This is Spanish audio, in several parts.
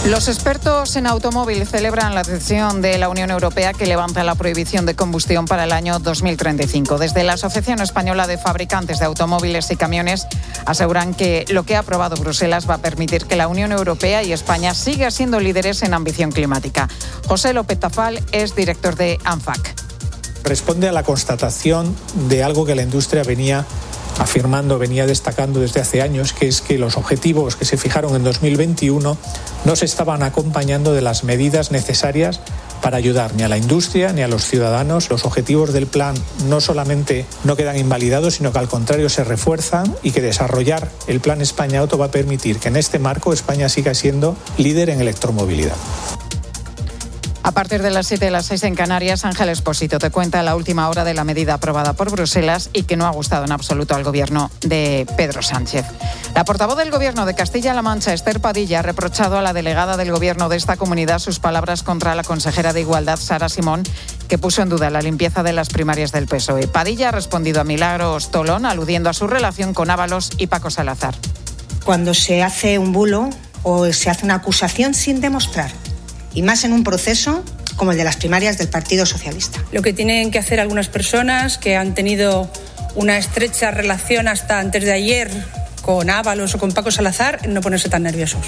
Los expertos en automóvil celebran la decisión de la Unión Europea que levanta la prohibición de combustión para el año 2035. Desde la Asociación Española de Fabricantes de Automóviles y Camiones aseguran que lo que ha aprobado Bruselas va a permitir que la Unión Europea y España sigan siendo líderes en ambición climática. José López Tafal es director de ANFAC. Responde a la constatación de algo que la industria venía destacando desde hace años, que es que los objetivos que se fijaron en 2021 no se estaban acompañando de las medidas necesarias para ayudar ni a la industria ni a los ciudadanos. Los objetivos del plan no solamente no quedan invalidados, sino que al contrario se refuerzan, y que desarrollar el plan España Auto va a permitir que en este marco España siga siendo líder en electromovilidad. A partir de las 7 de las 6 en Canarias, Ángel Expósito te cuenta la última hora de la medida aprobada por Bruselas y que no ha gustado en absoluto al gobierno de Pedro Sánchez. La portavoz del gobierno de Castilla-La Mancha, Esther Padilla, ha reprochado a la delegada del gobierno de esta comunidad sus palabras contra la consejera de Igualdad, Sara Simón, que puso en duda la limpieza de las primarias del PSOE. Padilla ha respondido a Milagros Tolón, aludiendo a su relación con Ábalos y Paco Salazar. Cuando se hace un bulo o se hace una acusación sin demostrar, y más en un proceso como el de las primarias del Partido Socialista. Lo que tienen que hacer algunas personas que han tenido una estrecha relación hasta antes de ayer con Ábalos o con Paco Salazar, no ponerse tan nerviosos.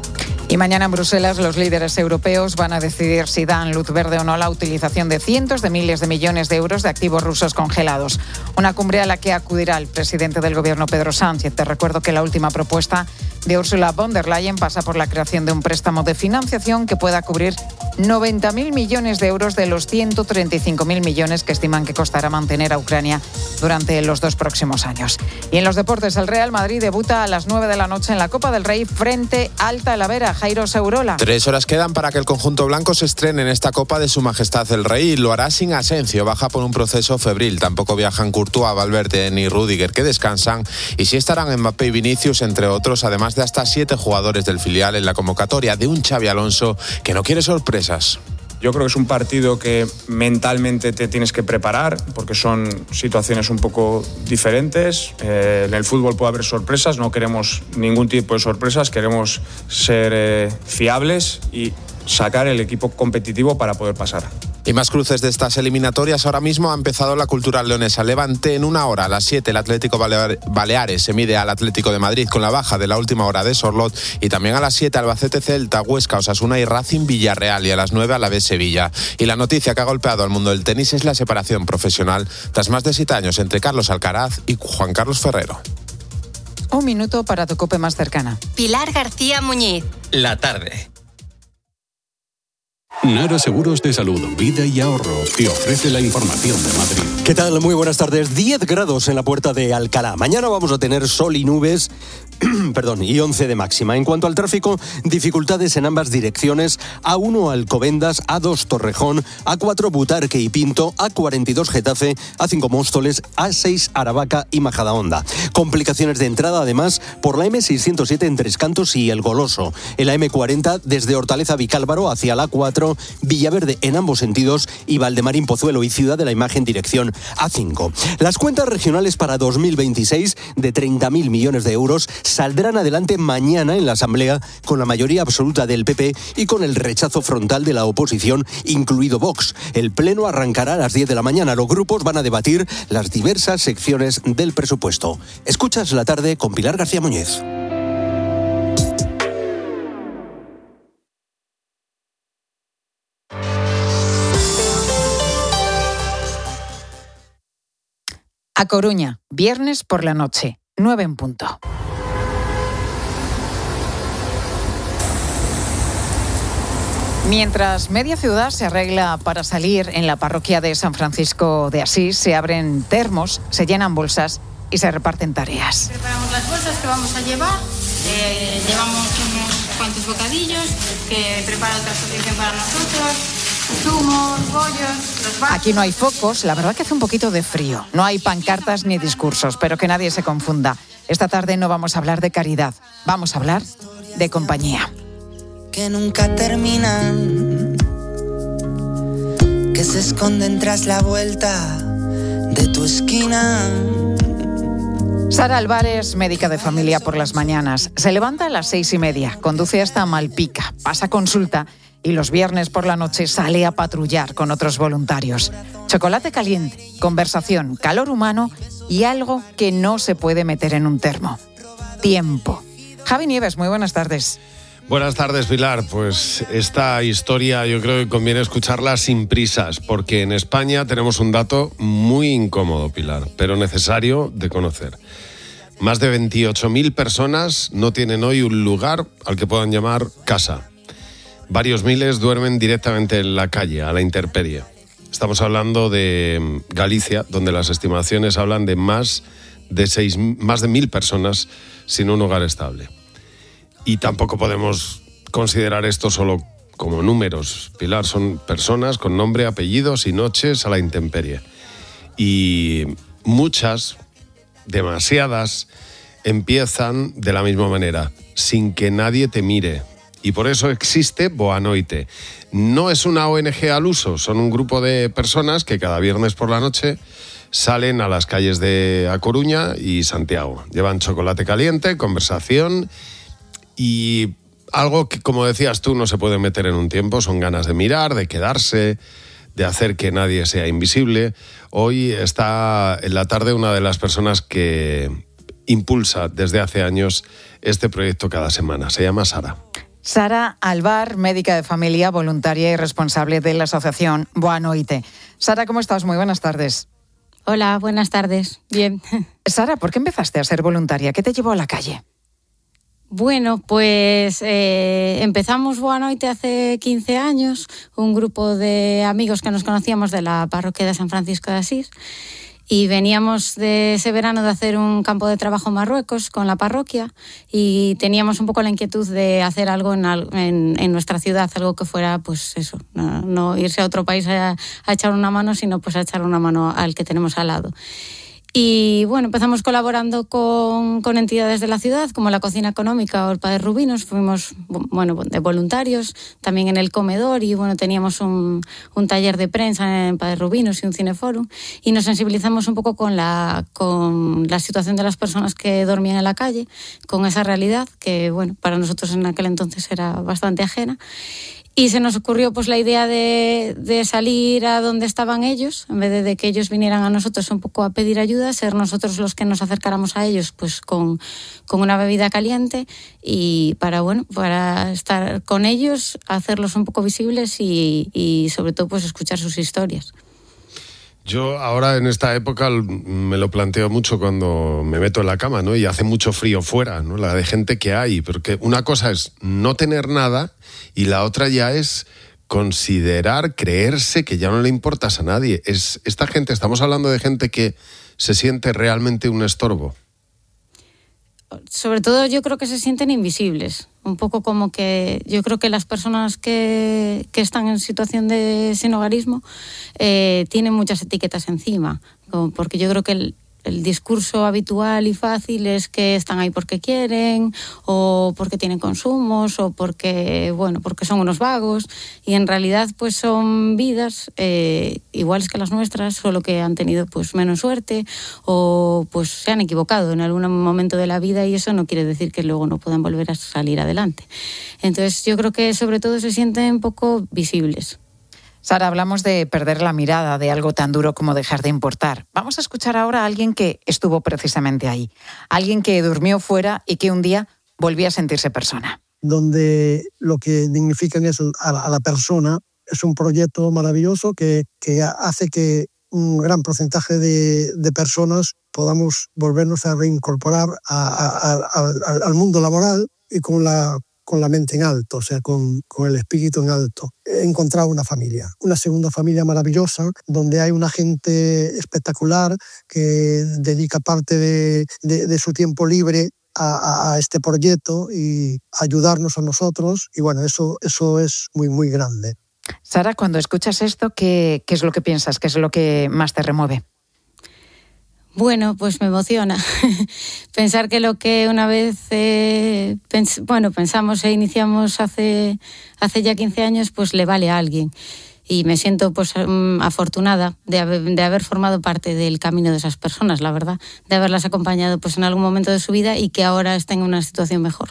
Y mañana en Bruselas los líderes europeos van a decidir si dan luz verde o no a la utilización de cientos de miles de millones de euros de activos rusos congelados. Una cumbre a la que acudirá el presidente del gobierno, Pedro Sánchez. Te recuerdo que la última propuesta de Ursula von der Leyen pasa por la creación de un préstamo de financiación que pueda cubrir 90.000 millones de euros de los 135.000 millones que estiman que costará mantener a Ucrania durante los 2 próximos años. Y en los deportes, el Real Madrid debuta a las 9 de la noche en la Copa del Rey frente al Talavera. Jairo Segurola. 3 horas quedan para que el conjunto blanco se estrene en esta Copa de Su Majestad el Rey, y lo hará sin Asensio, baja por un proceso febril. Tampoco viajan Courtois, Valverde ni Rüdiger, que descansan, y sí estarán Mbappé y Vinicius, entre otros, además de hasta 7 jugadores del filial en la convocatoria de un Xabi Alonso que no quiere sorpresas. Yo creo que es un partido que mentalmente te tienes que preparar, porque son situaciones un poco diferentes. En el fútbol puede haber sorpresas, no queremos ningún tipo de sorpresas, queremos ser fiables y sacar el equipo competitivo para poder pasar. Y más cruces de estas eliminatorias. Ahora mismo ha empezado la Cultural Leonesa Levante. En 1 hora, a las 7, el Atlético Baleares se mide al Atlético de Madrid con la baja de la última hora de Sorlot. Y también a las 7, Albacete Celta, Huesca, Osasuna y Racing Villarreal. Y a las 9, Alavés Sevilla. Y la noticia que ha golpeado al mundo del tenis es la separación profesional tras más de 7 años entre Carlos Alcaraz y Juan Carlos Ferrero. 1 minuto para tu COPE más cercana. Pilar García Muñiz. La tarde. Nara Seguros de Salud, Vida y Ahorro te ofrece la información de Madrid. ¿Qué tal? Muy buenas tardes. 10 grados en la puerta de Alcalá. Mañana vamos a tener sol y nubes, y 11 de máxima. En cuanto al tráfico, dificultades en ambas direcciones. A1 Alcobendas, A2 Torrejón, A4 Butarque y Pinto, A42 Getafe, A5 Móstoles, A6 Aravaca y Majadahonda. Complicaciones de entrada además por la M607 en Tres Cantos y El Goloso. En la M40 desde Hortaleza Vicálvaro hacia la A4, Villaverde en ambos sentidos y Valdemarín Pozuelo y Ciudad de la Imagen dirección A5. Las cuentas regionales para 2026 de 30.000 millones de euros saldrán adelante mañana en la Asamblea con la mayoría absoluta del PP y con el rechazo frontal de la oposición, incluido Vox. El pleno arrancará a las 10 de la mañana. Los grupos van a debatir las diversas secciones del presupuesto. Escuchas La Tarde con Pilar García Muñiz. A Coruña, viernes por la noche, 9 en punto. Mientras media ciudad se arregla para salir, en la parroquia de San Francisco de Asís se abren termos, se llenan bolsas y se reparten tareas. Preparamos las bolsas que vamos a llevar, llevamos unos cuantos bocadillos que prepara otra asociación para nosotros. Zumos, bollos, los vasos. Aquí no hay focos, la verdad que hace un poquito de frío. No hay pancartas ni discursos, pero que nadie se confunda. Esta tarde no vamos a hablar de caridad, vamos a hablar de compañía. Que nunca terminan, que se esconden tras la vuelta de tu esquina. Sara Alvar es médica de familia por las mañanas. Se levanta a las 6:30, conduce hasta Malpica, pasa consulta y los viernes por la noche sale a patrullar con otros voluntarios. Chocolate caliente, conversación, calor humano y algo que no se puede meter en un termo: tiempo. Javi Nieves, muy buenas tardes. Buenas tardes, Pilar. Pues esta historia yo creo que conviene escucharla sin prisas, porque en España tenemos un dato muy incómodo, Pilar, pero necesario de conocer. Más de 28.000 personas no tienen hoy un lugar al que puedan llamar casa. Varios miles duermen directamente en la calle, a la intemperie. Estamos hablando de Galicia, donde las estimaciones hablan de más de 1.000 personas sin un hogar estable. Y tampoco podemos considerar esto solo como números, Pilar. Son personas con nombre, apellidos y noches a la intemperie. Y muchas, demasiadas, empiezan de la misma manera, sin que nadie te mire. Y por eso existe Boa Noite. No es una ONG al uso, son un grupo de personas que cada viernes por la noche salen a las calles de A Coruña y Santiago. Llevan chocolate caliente, conversación y algo que, como decías tú, no se puede meter en un tiempo. Son ganas de mirar, de quedarse, de hacer que nadie sea invisible. Hoy está en la tarde una de las personas que impulsa desde hace años este proyecto cada semana. Se llama Sara. Sara Alvar, médica de familia, voluntaria y responsable de la asociación Boa Noite. Sara, ¿cómo estás? Muy buenas tardes. Hola, buenas tardes. Bien. Sara, ¿por qué empezaste a ser voluntaria? ¿Qué te llevó a la calle? Bueno, pues empezamos Boa Noite hace 15 años, un grupo de amigos que nos conocíamos de la parroquia de San Francisco de Asís, y veníamos de ese verano de hacer un campo de trabajo en Marruecos con la parroquia y teníamos un poco la inquietud de hacer algo en nuestra ciudad, algo que fuera, pues eso, no irse a otro país a echar una mano, sino pues a echar una mano al que tenemos al lado. Y bueno, empezamos colaborando con entidades de la ciudad, como la Cocina Económica o el Padre Rubinos. Fuimos, bueno, de voluntarios, también en el comedor, y bueno, teníamos un taller de prensa en Padre Rubinos y un cineforum, y nos sensibilizamos un poco con la situación de las personas que dormían en la calle, con esa realidad que, bueno, para nosotros en aquel entonces era bastante ajena. Y se nos ocurrió pues la idea de salir a donde estaban ellos, en vez de que ellos vinieran a nosotros un poco a pedir ayuda, ser nosotros los que nos acercáramos a ellos pues con una bebida caliente, y para estar con ellos, hacerlos un poco visibles y sobre todo pues escuchar sus historias. Yo ahora en esta época me lo planteo mucho cuando me meto en la cama, ¿no? Y hace mucho frío fuera, ¿no? La de gente que hay, porque una cosa es no tener nada y la otra ya es considerar, creerse que ya no le importas a nadie. Esta gente, estamos hablando de gente que se siente realmente un estorbo. Sobre todo yo creo que se sienten invisibles, un poco como que yo creo que las personas que están en situación de sinhogarismo tienen muchas etiquetas encima, porque yo creo que el discurso habitual y fácil es que están ahí porque quieren, o porque tienen consumos, o porque son unos vagos, y en realidad pues son vidas iguales que las nuestras, solo que han tenido pues menos suerte, o pues se han equivocado en algún momento de la vida, y eso no quiere decir que luego no puedan volver a salir adelante. Entonces yo creo que sobre todo se sienten poco visibles. Sara, hablamos de perder la mirada, de algo tan duro como dejar de importar. Vamos a escuchar ahora a alguien que estuvo precisamente ahí, alguien que durmió fuera y que un día volvió a sentirse persona. Donde lo que dignifican es a la persona. Es un proyecto maravilloso que hace que un gran porcentaje de personas podamos volvernos a reincorporar al mundo laboral y con la mente en alto, o sea, con el espíritu en alto. He encontrado una familia, una segunda familia maravillosa, donde hay una gente espectacular que dedica parte de su tiempo libre a este proyecto y ayudarnos a nosotros, y bueno, eso es muy, muy grande. Sara, cuando escuchas esto, ¿qué es lo que piensas? ¿Qué es lo que más te remueve? Bueno, pues me emociona pensar que lo que una vez pensamos e iniciamos hace ya 15 años, pues le vale a alguien. y me siento pues afortunada de haber formado parte del camino de esas personas, la verdad, de haberlas acompañado pues en algún momento de su vida y que ahora estén en una situación mejor.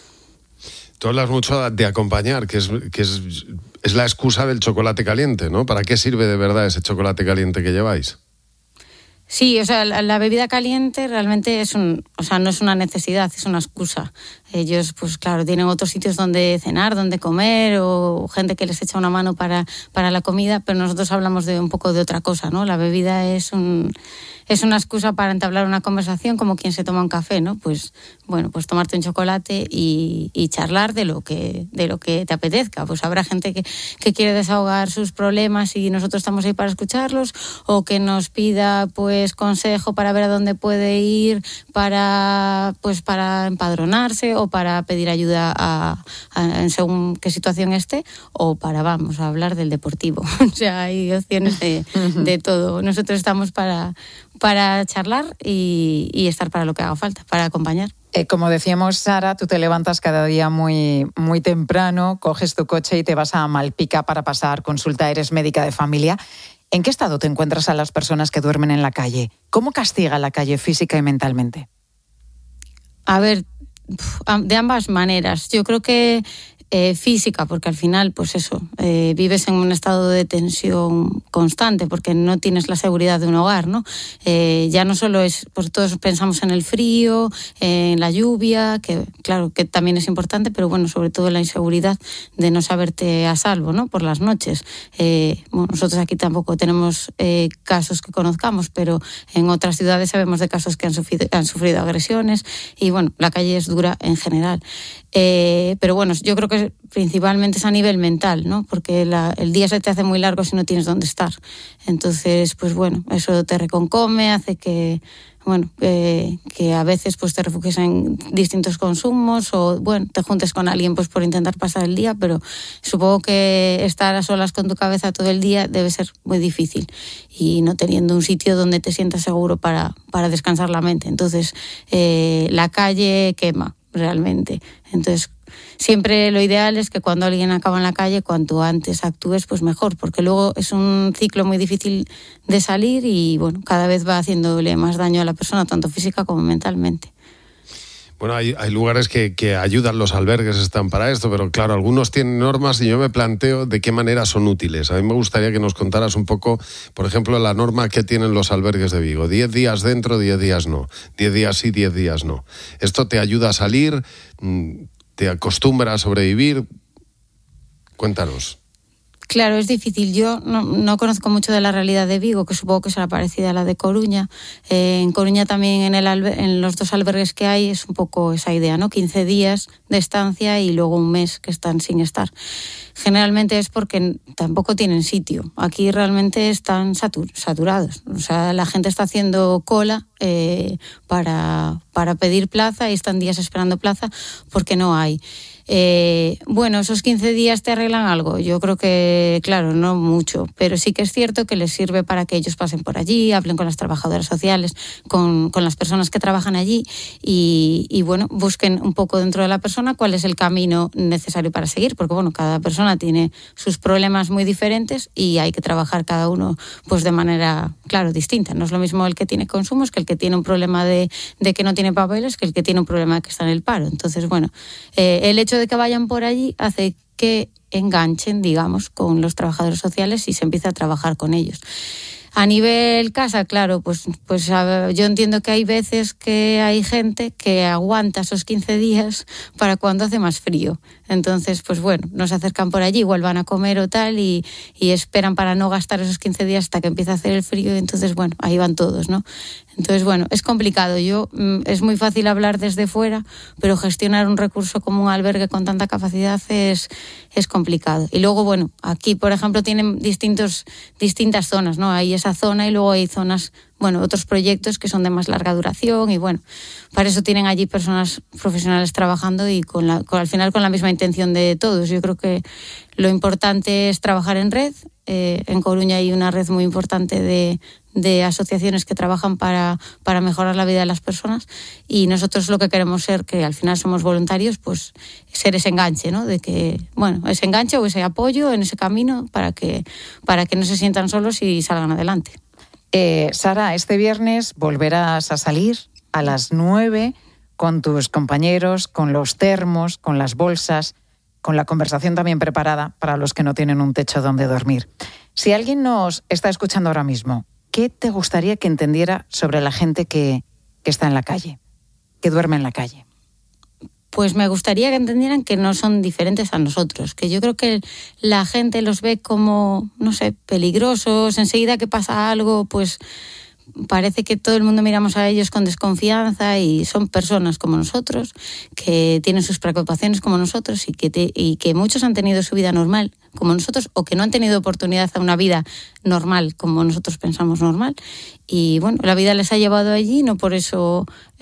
Tú hablas mucho de acompañar, que es la excusa del chocolate caliente, ¿no? ¿Para qué sirve de verdad ese chocolate caliente que lleváis? Sí, o sea, la bebida caliente realmente no es una necesidad, es una excusa. Ellos, pues claro, tienen otros sitios donde cenar, donde comer, o gente que les echa una mano para la comida, pero nosotros hablamos de un poco de otra cosa, ¿no? La bebida es una excusa para entablar una conversación como quien se toma un café, ¿no? Pues bueno, pues tomarte un chocolate y charlar de lo que te apetezca. Pues habrá gente que quiere desahogar sus problemas y nosotros estamos ahí para escucharlos, o que nos pida pues consejo para ver a dónde puede ir para empadronarse, o para pedir ayuda en según qué situación esté, o para, vamos, a hablar del deportivo. O sea, hay opciones de todo. Nosotros estamos para charlar y estar para lo que haga falta, para acompañar. Como decíamos, Sara, tú te levantas cada día muy, muy temprano, coges tu coche y te vas a Malpica para pasar consulta, eres médica de familia. ¿En qué estado te encuentras a las personas que duermen en la calle? ¿Cómo castiga la calle física y mentalmente? A ver, de ambas maneras. Yo creo que física, porque al final, pues eso, vives en un estado de tensión constante, porque no tienes la seguridad de un hogar, ¿no? Ya no solo es, pues todos pensamos en el frío, en la lluvia, que claro, que también es importante, pero bueno, sobre todo en la inseguridad de no saberte a salvo, ¿no? Por las noches. Bueno, nosotros aquí tampoco tenemos casos que conozcamos, pero en otras ciudades sabemos de casos que han sufrido agresiones, y bueno, la calle es dura en general. Pero bueno, yo creo que principalmente es a nivel mental, ¿no? Porque el día se te hace muy largo si no tienes dónde estar. Entonces, pues bueno, eso te reconcome, hace que a veces pues te refugies en distintos consumos, o bueno, te juntes con alguien pues por intentar pasar el día, pero supongo que estar a solas con tu cabeza todo el día debe ser muy difícil, y no teniendo un sitio donde te sientas seguro para descansar la mente. Entonces, la calle quema realmente. Entonces, siempre lo ideal es que cuando alguien acaba en la calle, cuanto antes actúes, pues mejor, porque luego es un ciclo muy difícil de salir y bueno, cada vez va haciéndole más daño a la persona, tanto física como mentalmente. Bueno, hay lugares que ayudan, los albergues están para esto, pero claro, algunos tienen normas y yo me planteo de qué manera son útiles. A mí me gustaría que nos contaras un poco, por ejemplo, la norma que tienen los albergues de Vigo. 10 días dentro, 10 días no. 10 días sí, 10 días no. ¿Esto te ayuda a salir? ¿Te acostumbra a sobrevivir? Cuéntanos. Claro, es difícil. Yo no conozco mucho de la realidad de Vigo, que supongo que será parecida a la de Coruña. En Coruña también, en los dos albergues que hay, es un poco esa idea, ¿no? 15 días de estancia y luego un mes que están sin estar. Generalmente es porque tampoco tienen sitio. Aquí realmente están saturados. O sea, la gente está haciendo cola para pedir plaza y están días esperando plaza porque no hay. Bueno, esos 15 días te arreglan algo. Yo creo que, claro, no mucho, pero sí que es cierto que les sirve para que ellos pasen por allí, hablen con las trabajadoras sociales, con las personas que trabajan allí y bueno, busquen un poco dentro de la persona cuál es el camino necesario para seguir, porque bueno, cada persona tiene sus problemas muy diferentes y hay que trabajar cada uno pues de manera, claro, distinta. No es lo mismo el que tiene consumos que el que tiene un problema de que no tiene papeles, que el que tiene un problema de que está en el paro. Entonces, bueno, el hecho de que vayan por allí hace que enganchen, digamos, con los trabajadores sociales y se empiece a trabajar con ellos. A nivel casa, claro, pues yo entiendo que hay veces que hay gente que aguanta esos 15 días para cuando hace más frío. Entonces, pues bueno, nos acercan por allí, igual van a comer o tal y esperan para no gastar esos 15 días hasta que empieza a hacer el frío y entonces, bueno, ahí van todos, ¿no? Entonces, bueno, es complicado. Es muy fácil hablar desde fuera, pero gestionar un recurso como un albergue con tanta capacidad es complicado. Y luego, bueno, aquí, por ejemplo, tienen distintas zonas, ¿no? Hay esa zona y luego hay zonas otros proyectos que son de más larga duración y para eso tienen allí personas profesionales trabajando y al final con la misma intención de todos. Yo creo que lo importante es trabajar en red. En Coruña hay una red muy importante de asociaciones que trabajan para mejorar la vida de las personas y nosotros lo que queremos ser, que al final somos voluntarios, pues ser ese enganche, ¿no? De que, ese enganche o ese apoyo en ese camino para que no se sientan solos y salgan adelante. Sara, este viernes volverás a salir a las 9 con tus compañeros, con los termos, con las bolsas, con la conversación también preparada para los que no tienen un techo donde dormir. Si alguien nos está escuchando ahora mismo, ¿qué te gustaría que entendiera sobre la gente que está en la calle, que duerme en la calle? Pues me gustaría que entendieran que no son diferentes a nosotros, que yo creo que la gente los ve como, peligrosos. Enseguida que pasa algo, pues parece que todo el mundo miramos a ellos con desconfianza y son personas como nosotros, que tienen sus preocupaciones como nosotros y que muchos han tenido su vida normal como nosotros o que no han tenido oportunidad a una vida normal como nosotros pensamos normal. Y la vida les ha llevado allí, no por eso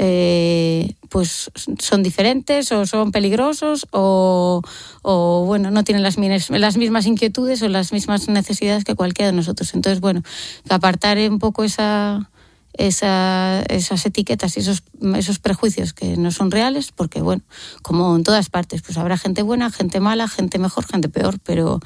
pues son diferentes o son peligrosos o no tienen las mismas inquietudes o las mismas necesidades que cualquiera de nosotros. Entonces, apartar un poco esas etiquetas y esos prejuicios que no son reales, porque como en todas partes, pues habrá gente buena, gente mala, gente mejor, gente peor, pero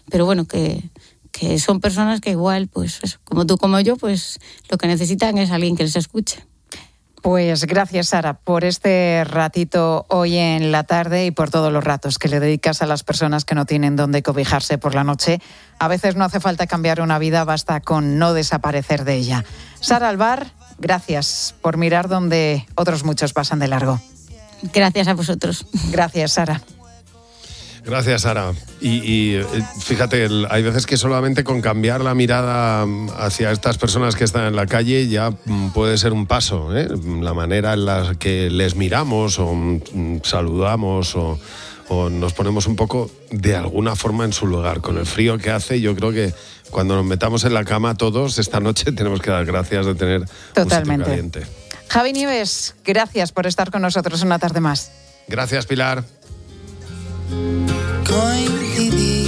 que son personas que igual, pues eso, como tú, como yo, pues lo que necesitan es alguien que les escuche. Pues gracias, Sara, por este ratito hoy en la tarde y por todos los ratos que le dedicas a las personas que no tienen dónde cobijarse por la noche. A veces no hace falta cambiar una vida, basta con no desaparecer de ella. Sara Alvar, gracias por mirar donde otros muchos pasan de largo. Gracias a vosotros. Gracias, Sara. Gracias, Sara. Y fíjate, hay veces que solamente con cambiar la mirada hacia estas personas que están en la calle ya puede ser un paso, ¿eh? La manera en la que les miramos o saludamos o nos ponemos un poco de alguna forma en su lugar. Con el frío que hace, yo creo que cuando nos metamos en la cama todos esta noche tenemos que dar gracias de tener totalmente un sitio caliente. Javi Nieves, gracias por estar con nosotros una tarde más. Gracias, Pilar. Coincidir.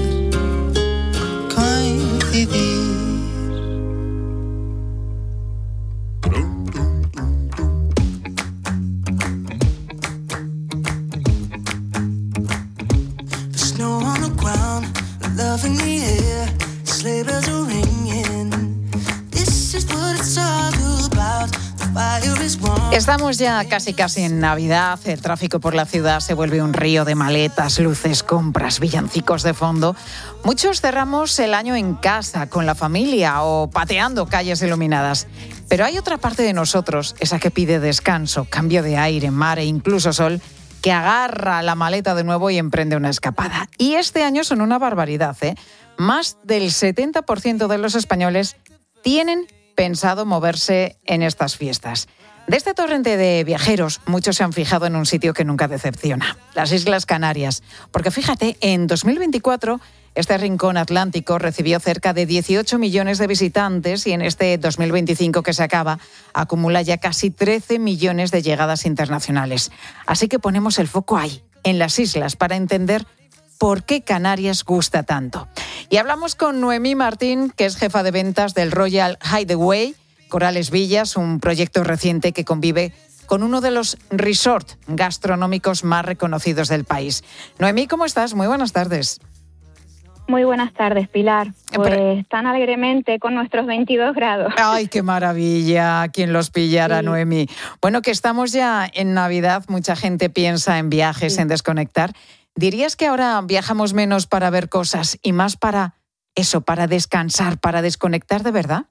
The snow on the ground, love in the air, sleigh bells are ringing. This is what it's all about. Estamos ya casi en Navidad, el tráfico por la ciudad se vuelve un río de maletas, luces, compras, villancicos de fondo. Muchos cerramos el año en casa, con la familia o pateando calles iluminadas. Pero hay otra parte de nosotros, esa que pide descanso, cambio de aire, mar e incluso sol, que agarra la maleta de nuevo y emprende una escapada. Y este año son una barbaridad, ¿eh? Más del 70% de los españoles tienen pensado moverse en estas fiestas. De este torrente de viajeros, muchos se han fijado en un sitio que nunca decepciona, las Islas Canarias. Porque fíjate, en 2024 este rincón atlántico recibió cerca de 18 millones de visitantes y en este 2025 que se acaba acumula ya casi 13 millones de llegadas internacionales. Así que ponemos el foco ahí, en las islas, para entender por qué Canarias gusta tanto. Y hablamos con Noemí Martín, que es jefa de ventas del Royal Hideaway Corales Villas, un proyecto reciente que convive con uno de los resorts gastronómicos más reconocidos del país. Noemí, ¿cómo estás? Muy buenas tardes. Muy buenas tardes, Pilar. Pues tan alegremente con nuestros 22 grados. ¡Ay, qué maravilla! Quien los pillara, sí. Noemí. Bueno, que estamos ya en Navidad, mucha gente piensa en viajes, sí, en desconectar. ¿Dirías que ahora viajamos menos para ver cosas y más para eso, para descansar, para desconectar de verdad?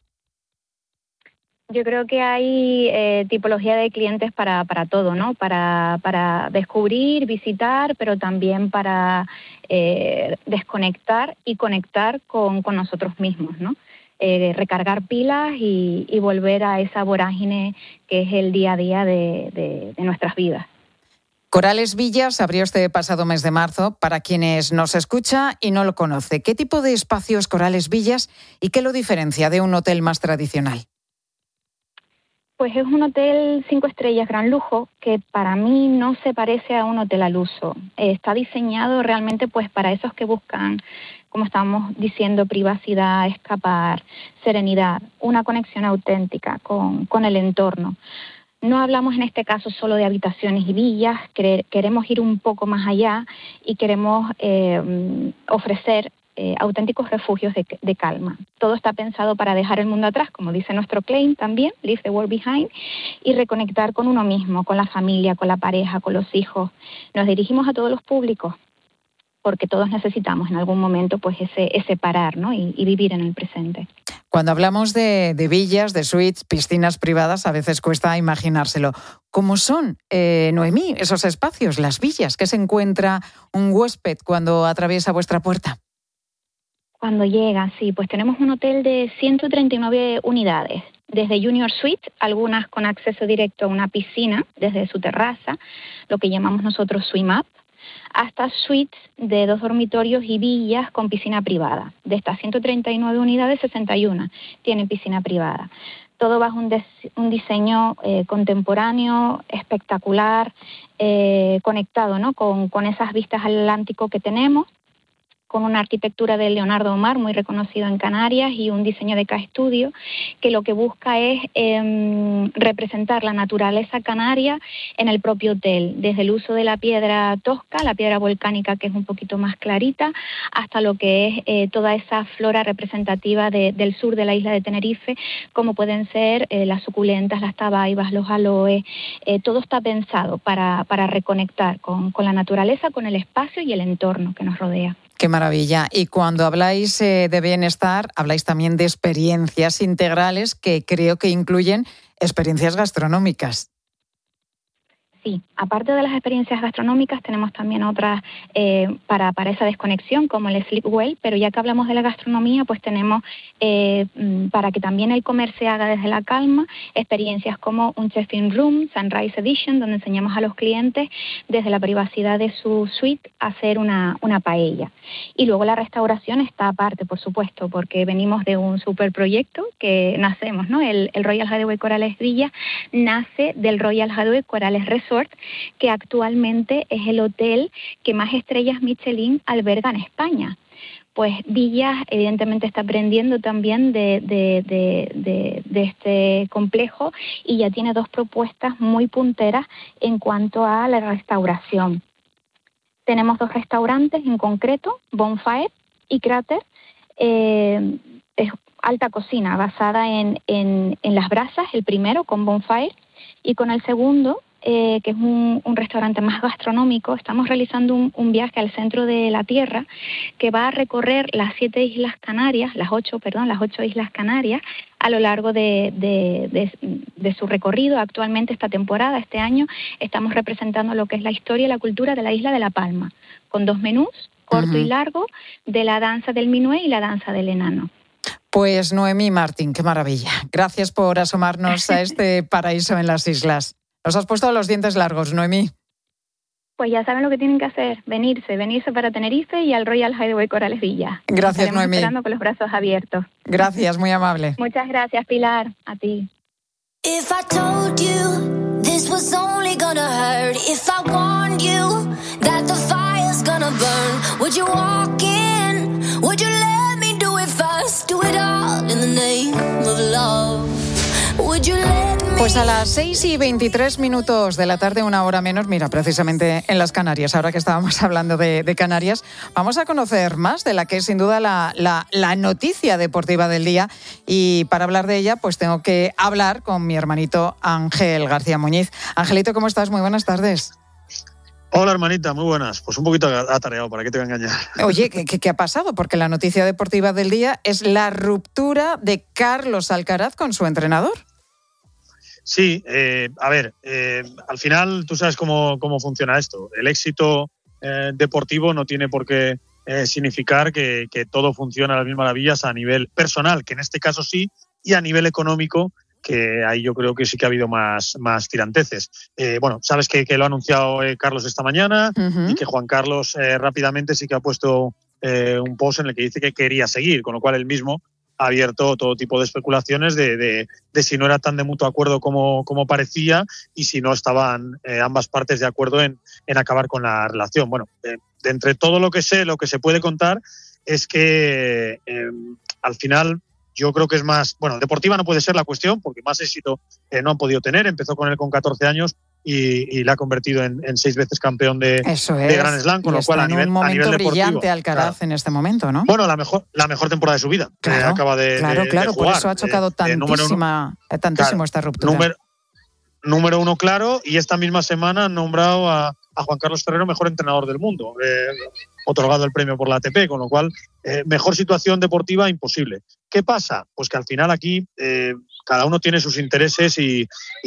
Yo creo que hay tipología de clientes para todo, ¿no? Para descubrir, visitar, pero también para desconectar y conectar con nosotros mismos, ¿no? Recargar pilas y volver a esa vorágine que es el día a día de nuestras vidas. Corales Villas abrió este pasado mes de marzo. Para quienes nos escucha y no lo conoce, ¿qué tipo de espacio es Corales Villas y qué lo diferencia de un hotel más tradicional? Pues es un hotel 5 estrellas, gran lujo, que para mí no se parece a un hotel al uso. Está diseñado realmente pues para esos que buscan, como estábamos diciendo, privacidad, escapar, serenidad, una conexión auténtica con el entorno. No hablamos en este caso solo de habitaciones y villas, queremos ir un poco más allá y queremos ofrecer auténticos refugios de calma. Todo está pensado para dejar el mundo atrás, como dice nuestro claim también, Leave the World Behind, y reconectar con uno mismo, con la familia, con la pareja, con los hijos. Nos dirigimos a todos los públicos, porque todos necesitamos en algún momento pues ese parar, ¿no? y vivir en el presente. Cuando hablamos de villas, de suites, piscinas privadas, a veces cuesta imaginárselo. ¿Cómo son, Noemí, esos espacios, las villas? ¿Qué se encuentra un huésped cuando atraviesa vuestra puerta? Cuando llega, sí, pues tenemos un hotel de 139 unidades, desde Junior Suite, algunas con acceso directo a una piscina desde su terraza, lo que llamamos nosotros Swim Up, hasta suites de 2 dormitorios y villas con piscina privada. De estas 139 unidades, 61 tienen piscina privada. Todo bajo un diseño contemporáneo, espectacular, conectado, ¿no? con esas vistas al Atlántico que tenemos, con una arquitectura de Leonardo Omar, muy reconocido en Canarias, y un diseño de K-Studio, que lo que busca es representar la naturaleza canaria en el propio hotel, desde el uso de la piedra tosca, la piedra volcánica que es un poquito más clarita, hasta lo que es toda esa flora representativa del sur de la isla de Tenerife, como pueden ser las suculentas, las tabaibas, los aloes. Todo está pensado para reconectar con la naturaleza, con el espacio y el entorno que nos rodea. Qué maravilla. Y cuando habláis de bienestar, habláis también de experiencias integrales que creo que incluyen experiencias gastronómicas. Sí, aparte de las experiencias gastronómicas tenemos también otras para esa desconexión, como el Sleep Well, pero ya que hablamos de la gastronomía, pues tenemos para que también el comer se haga desde la calma, experiencias como un Chef in Room, Sunrise Edition, donde enseñamos a los clientes desde la privacidad de su suite a hacer una paella. Y luego la restauración está aparte, por supuesto, porque venimos de un superproyecto que nacemos, ¿no? El Royal Hideaway Corales Villa nace del Royal Hideaway Corales Resort, que actualmente es el hotel que más estrellas Michelin alberga en España. Pues Villas evidentemente está aprendiendo también de este complejo y ya tiene 2 propuestas muy punteras en cuanto a la restauración. Tenemos 2 restaurantes en concreto, Bonfire y Cráter. Es alta cocina basada en las brasas, el primero con Bonfire, y con el segundo, que es un restaurante más gastronómico. Estamos realizando un viaje al centro de la Tierra que va a recorrer las 7 islas Canarias, las 8 islas Canarias, a lo largo de su recorrido. Actualmente esta temporada, este año, estamos representando lo que es la historia y la cultura de la isla de La Palma, con 2 menús, corto y largo, de la danza del minué y la danza del enano. Pues Noemí Martín, qué maravilla. Gracias por asomarnos a este paraíso en las islas. Nos has puesto los dientes largos, Noemí. Pues ya saben lo que tienen que hacer, venirse para Tenerife y al Royal Hideaway Corales Villa. Gracias, Noemí. Esperando con los brazos abiertos. Gracias, muy amable. Muchas gracias, Pilar. A ti. If I told you this was only gonna hurt, if I warned you that the fire's gonna burn, would you walk in? Would you let me do it first? Do it all in the name of love. Would you let me? Pues a las 6:23 de la tarde, 1 hora menos, mira, precisamente en las Canarias, ahora que estábamos hablando de Canarias, vamos a conocer más de la que es sin duda la noticia deportiva del día, y para hablar de ella pues tengo que hablar con mi hermanito Ángel García Muñiz. Angelito, ¿cómo estás? Muy buenas tardes. Hola, hermanita, muy buenas. Pues un poquito atareado, ¿para qué te voy a engañar? Oye, ¿qué ha pasado? Porque la noticia deportiva del día es la ruptura de Carlos Alcaraz con su entrenador. Sí, al final tú sabes cómo funciona esto. El éxito deportivo no tiene por qué significar que todo funciona a las mil maravillas a nivel personal, que en este caso sí, y a nivel económico, que ahí yo creo que sí que ha habido más tiranteces. Sabes que lo ha anunciado Carlos esta mañana, y que Juan Carlos rápidamente sí que ha puesto un post en el que dice que quería seguir, con lo cual él mismo ha abierto todo tipo de especulaciones de si no era tan de mutuo acuerdo como parecía y si no estaban ambas partes de acuerdo en acabar con la relación. Bueno, de entre todo lo que sé, lo que se puede contar es que al final yo creo que es más, bueno, deportiva no puede ser la cuestión porque más éxito no han podido tener. Empezó con él con 14 años y la ha convertido en 6 veces campeón de Grand Slam, con lo cual a nivel deportivo. Un momento brillante Alcaraz, claro, en este momento, ¿no? Bueno, la mejor temporada de su vida. Claro, acaba de jugar. Por eso ha chocado tantísimo esta ruptura. Número 1 claro, y esta misma semana han nombrado a Juan Carlos Ferrero mejor entrenador del mundo, otorgado el premio por la ATP, con lo cual mejor situación deportiva imposible. ¿Qué pasa? Pues que al final aquí cada uno tiene sus intereses y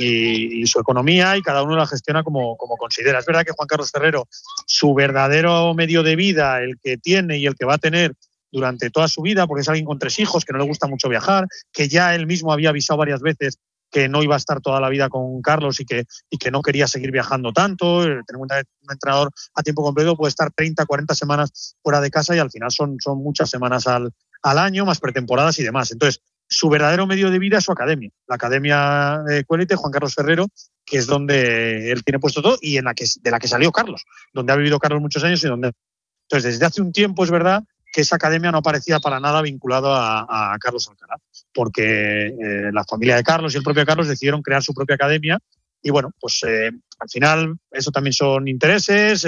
su economía y cada uno la gestiona como considera. Es verdad que Juan Carlos Ferrero, su verdadero medio de vida, el que tiene y el que va a tener durante toda su vida, porque es alguien con 3 hijos, que no le gusta mucho viajar, que ya él mismo había avisado varias veces que no iba a estar toda la vida con Carlos y que no quería seguir viajando tanto. Tener un entrenador a tiempo completo puede estar 30, 40 semanas fuera de casa y al final son muchas semanas al año, más pretemporadas y demás. Entonces, su verdadero medio de vida es su academia, la Academia de Cuélite, Juan Carlos Ferrero, que es donde él tiene puesto todo y de la que salió Carlos, donde ha vivido Carlos muchos años y donde... Entonces, desde hace un tiempo es verdad que esa academia no parecía para nada vinculado a Carlos Alcaraz, porque la familia de Carlos y el propio Carlos decidieron crear su propia academia y bueno, pues al final eso también son intereses,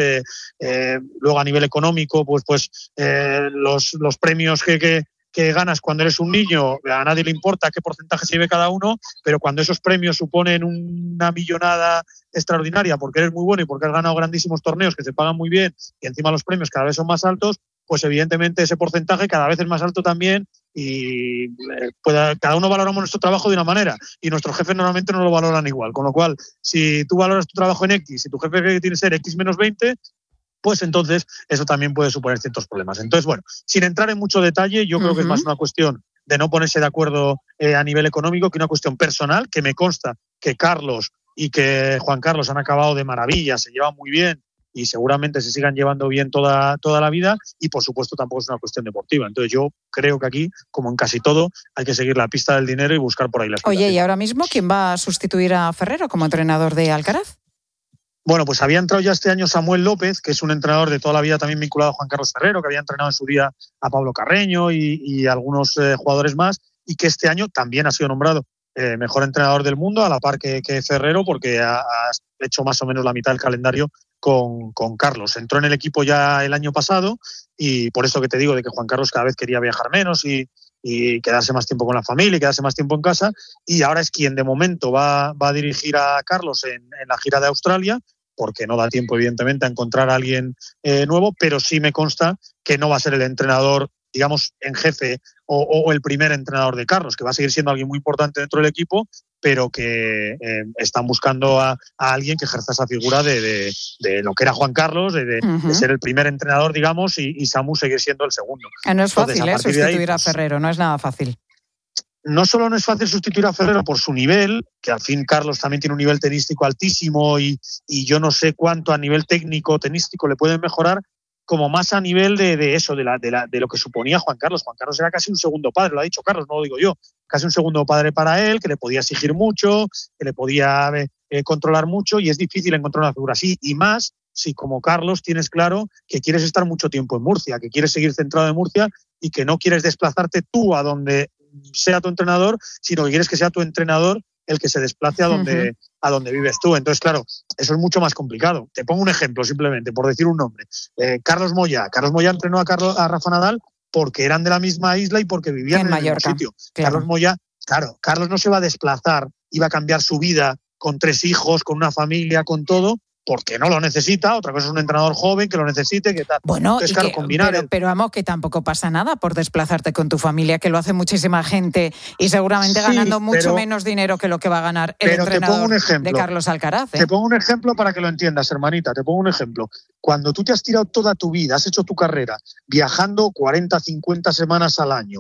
luego a nivel económico, pues los premios que ganas cuando eres un niño, a nadie le importa qué porcentaje se lleve cada uno, pero cuando esos premios suponen una millonada extraordinaria porque eres muy bueno y porque has ganado grandísimos torneos que se pagan muy bien y encima los premios cada vez son más altos, pues evidentemente ese porcentaje cada vez es más alto también y cada uno valoramos nuestro trabajo de una manera y nuestros jefes normalmente no lo valoran igual, con lo cual si tú valoras tu trabajo en X y tu jefe cree que tiene que ser X menos 20, pues entonces eso también puede suponer ciertos problemas. Entonces, bueno, sin entrar en mucho detalle, yo creo que es más una cuestión de no ponerse de acuerdo a nivel económico que una cuestión personal, que me consta que Carlos y que Juan Carlos han acabado de maravilla, se llevan muy bien y seguramente se sigan llevando bien toda la vida y, por supuesto, tampoco es una cuestión deportiva. Entonces, yo creo que aquí, como en casi todo, hay que seguir la pista del dinero y buscar por ahí las cosas. Oye, ¿y ahora mismo quién va a sustituir a Ferrero como entrenador de Alcaraz? Bueno, pues había entrado ya este año Samuel López, que es un entrenador de toda la vida también vinculado a Juan Carlos Ferrero, que había entrenado en su día a Pablo Carreño y algunos jugadores más, y que este año también ha sido nombrado mejor entrenador del mundo, a la par que Ferrero, porque ha hecho más o menos la mitad del calendario con Carlos. Entró en el equipo ya el año pasado y por eso que te digo de que Juan Carlos cada vez quería viajar menos y quedarse más tiempo con la familia y quedarse más tiempo en casa, y ahora es quien de momento va a dirigir a Carlos en la gira de Australia, porque no da tiempo evidentemente a encontrar a alguien nuevo, pero sí me consta que no va a ser el entrenador, digamos, en jefe o el primer entrenador de Carlos, que va a seguir siendo alguien muy importante dentro del equipo, pero que están buscando a alguien que ejerza esa figura de lo que era Juan Carlos, de ser el primer entrenador, digamos, y Samu seguir siendo el segundo. No es fácil sustituir a Ferrero, no es nada fácil. No solo no es fácil sustituir a Ferrero por su nivel, que al fin Carlos también tiene un nivel tenístico altísimo y yo no sé cuánto a nivel técnico, tenístico le pueden mejorar, como más a nivel de eso, de lo que suponía Juan Carlos. Juan Carlos era casi un segundo padre, lo ha dicho Carlos, no lo digo yo, casi un segundo padre para él, que le podía exigir mucho, que le podía controlar mucho, y es difícil encontrar una figura así, y más si como Carlos tienes claro que quieres estar mucho tiempo en Murcia, que quieres seguir centrado en Murcia y que no quieres desplazarte tú a donde sea tu entrenador, sino que quieres que sea tu entrenador el que se desplace a donde vives tú. Entonces, claro, eso es mucho más complicado. Te pongo un ejemplo, simplemente, por decir un nombre. Carlos Moyá. Carlos Moyá entrenó a Rafa Nadal porque eran de la misma isla y porque vivían en el mismo sitio. Claro. Carlos Moyá, claro, Carlos no se va a desplazar, iba a cambiar su vida con 3 hijos, con una familia, con todo, porque no lo necesita. Otra cosa es un entrenador joven que lo necesite, que tal. Bueno, entonces, claro, combinar pero vamos, que tampoco pasa nada por desplazarte con tu familia, que lo hace muchísima gente y seguramente ganando mucho menos dinero que lo que va a ganar el entrenador de Carlos Alcaraz. Te pongo un ejemplo para que lo entiendas, hermanita. Te pongo un ejemplo. Cuando tú te has tirado toda tu vida, has hecho tu carrera viajando 40, 50 semanas al año,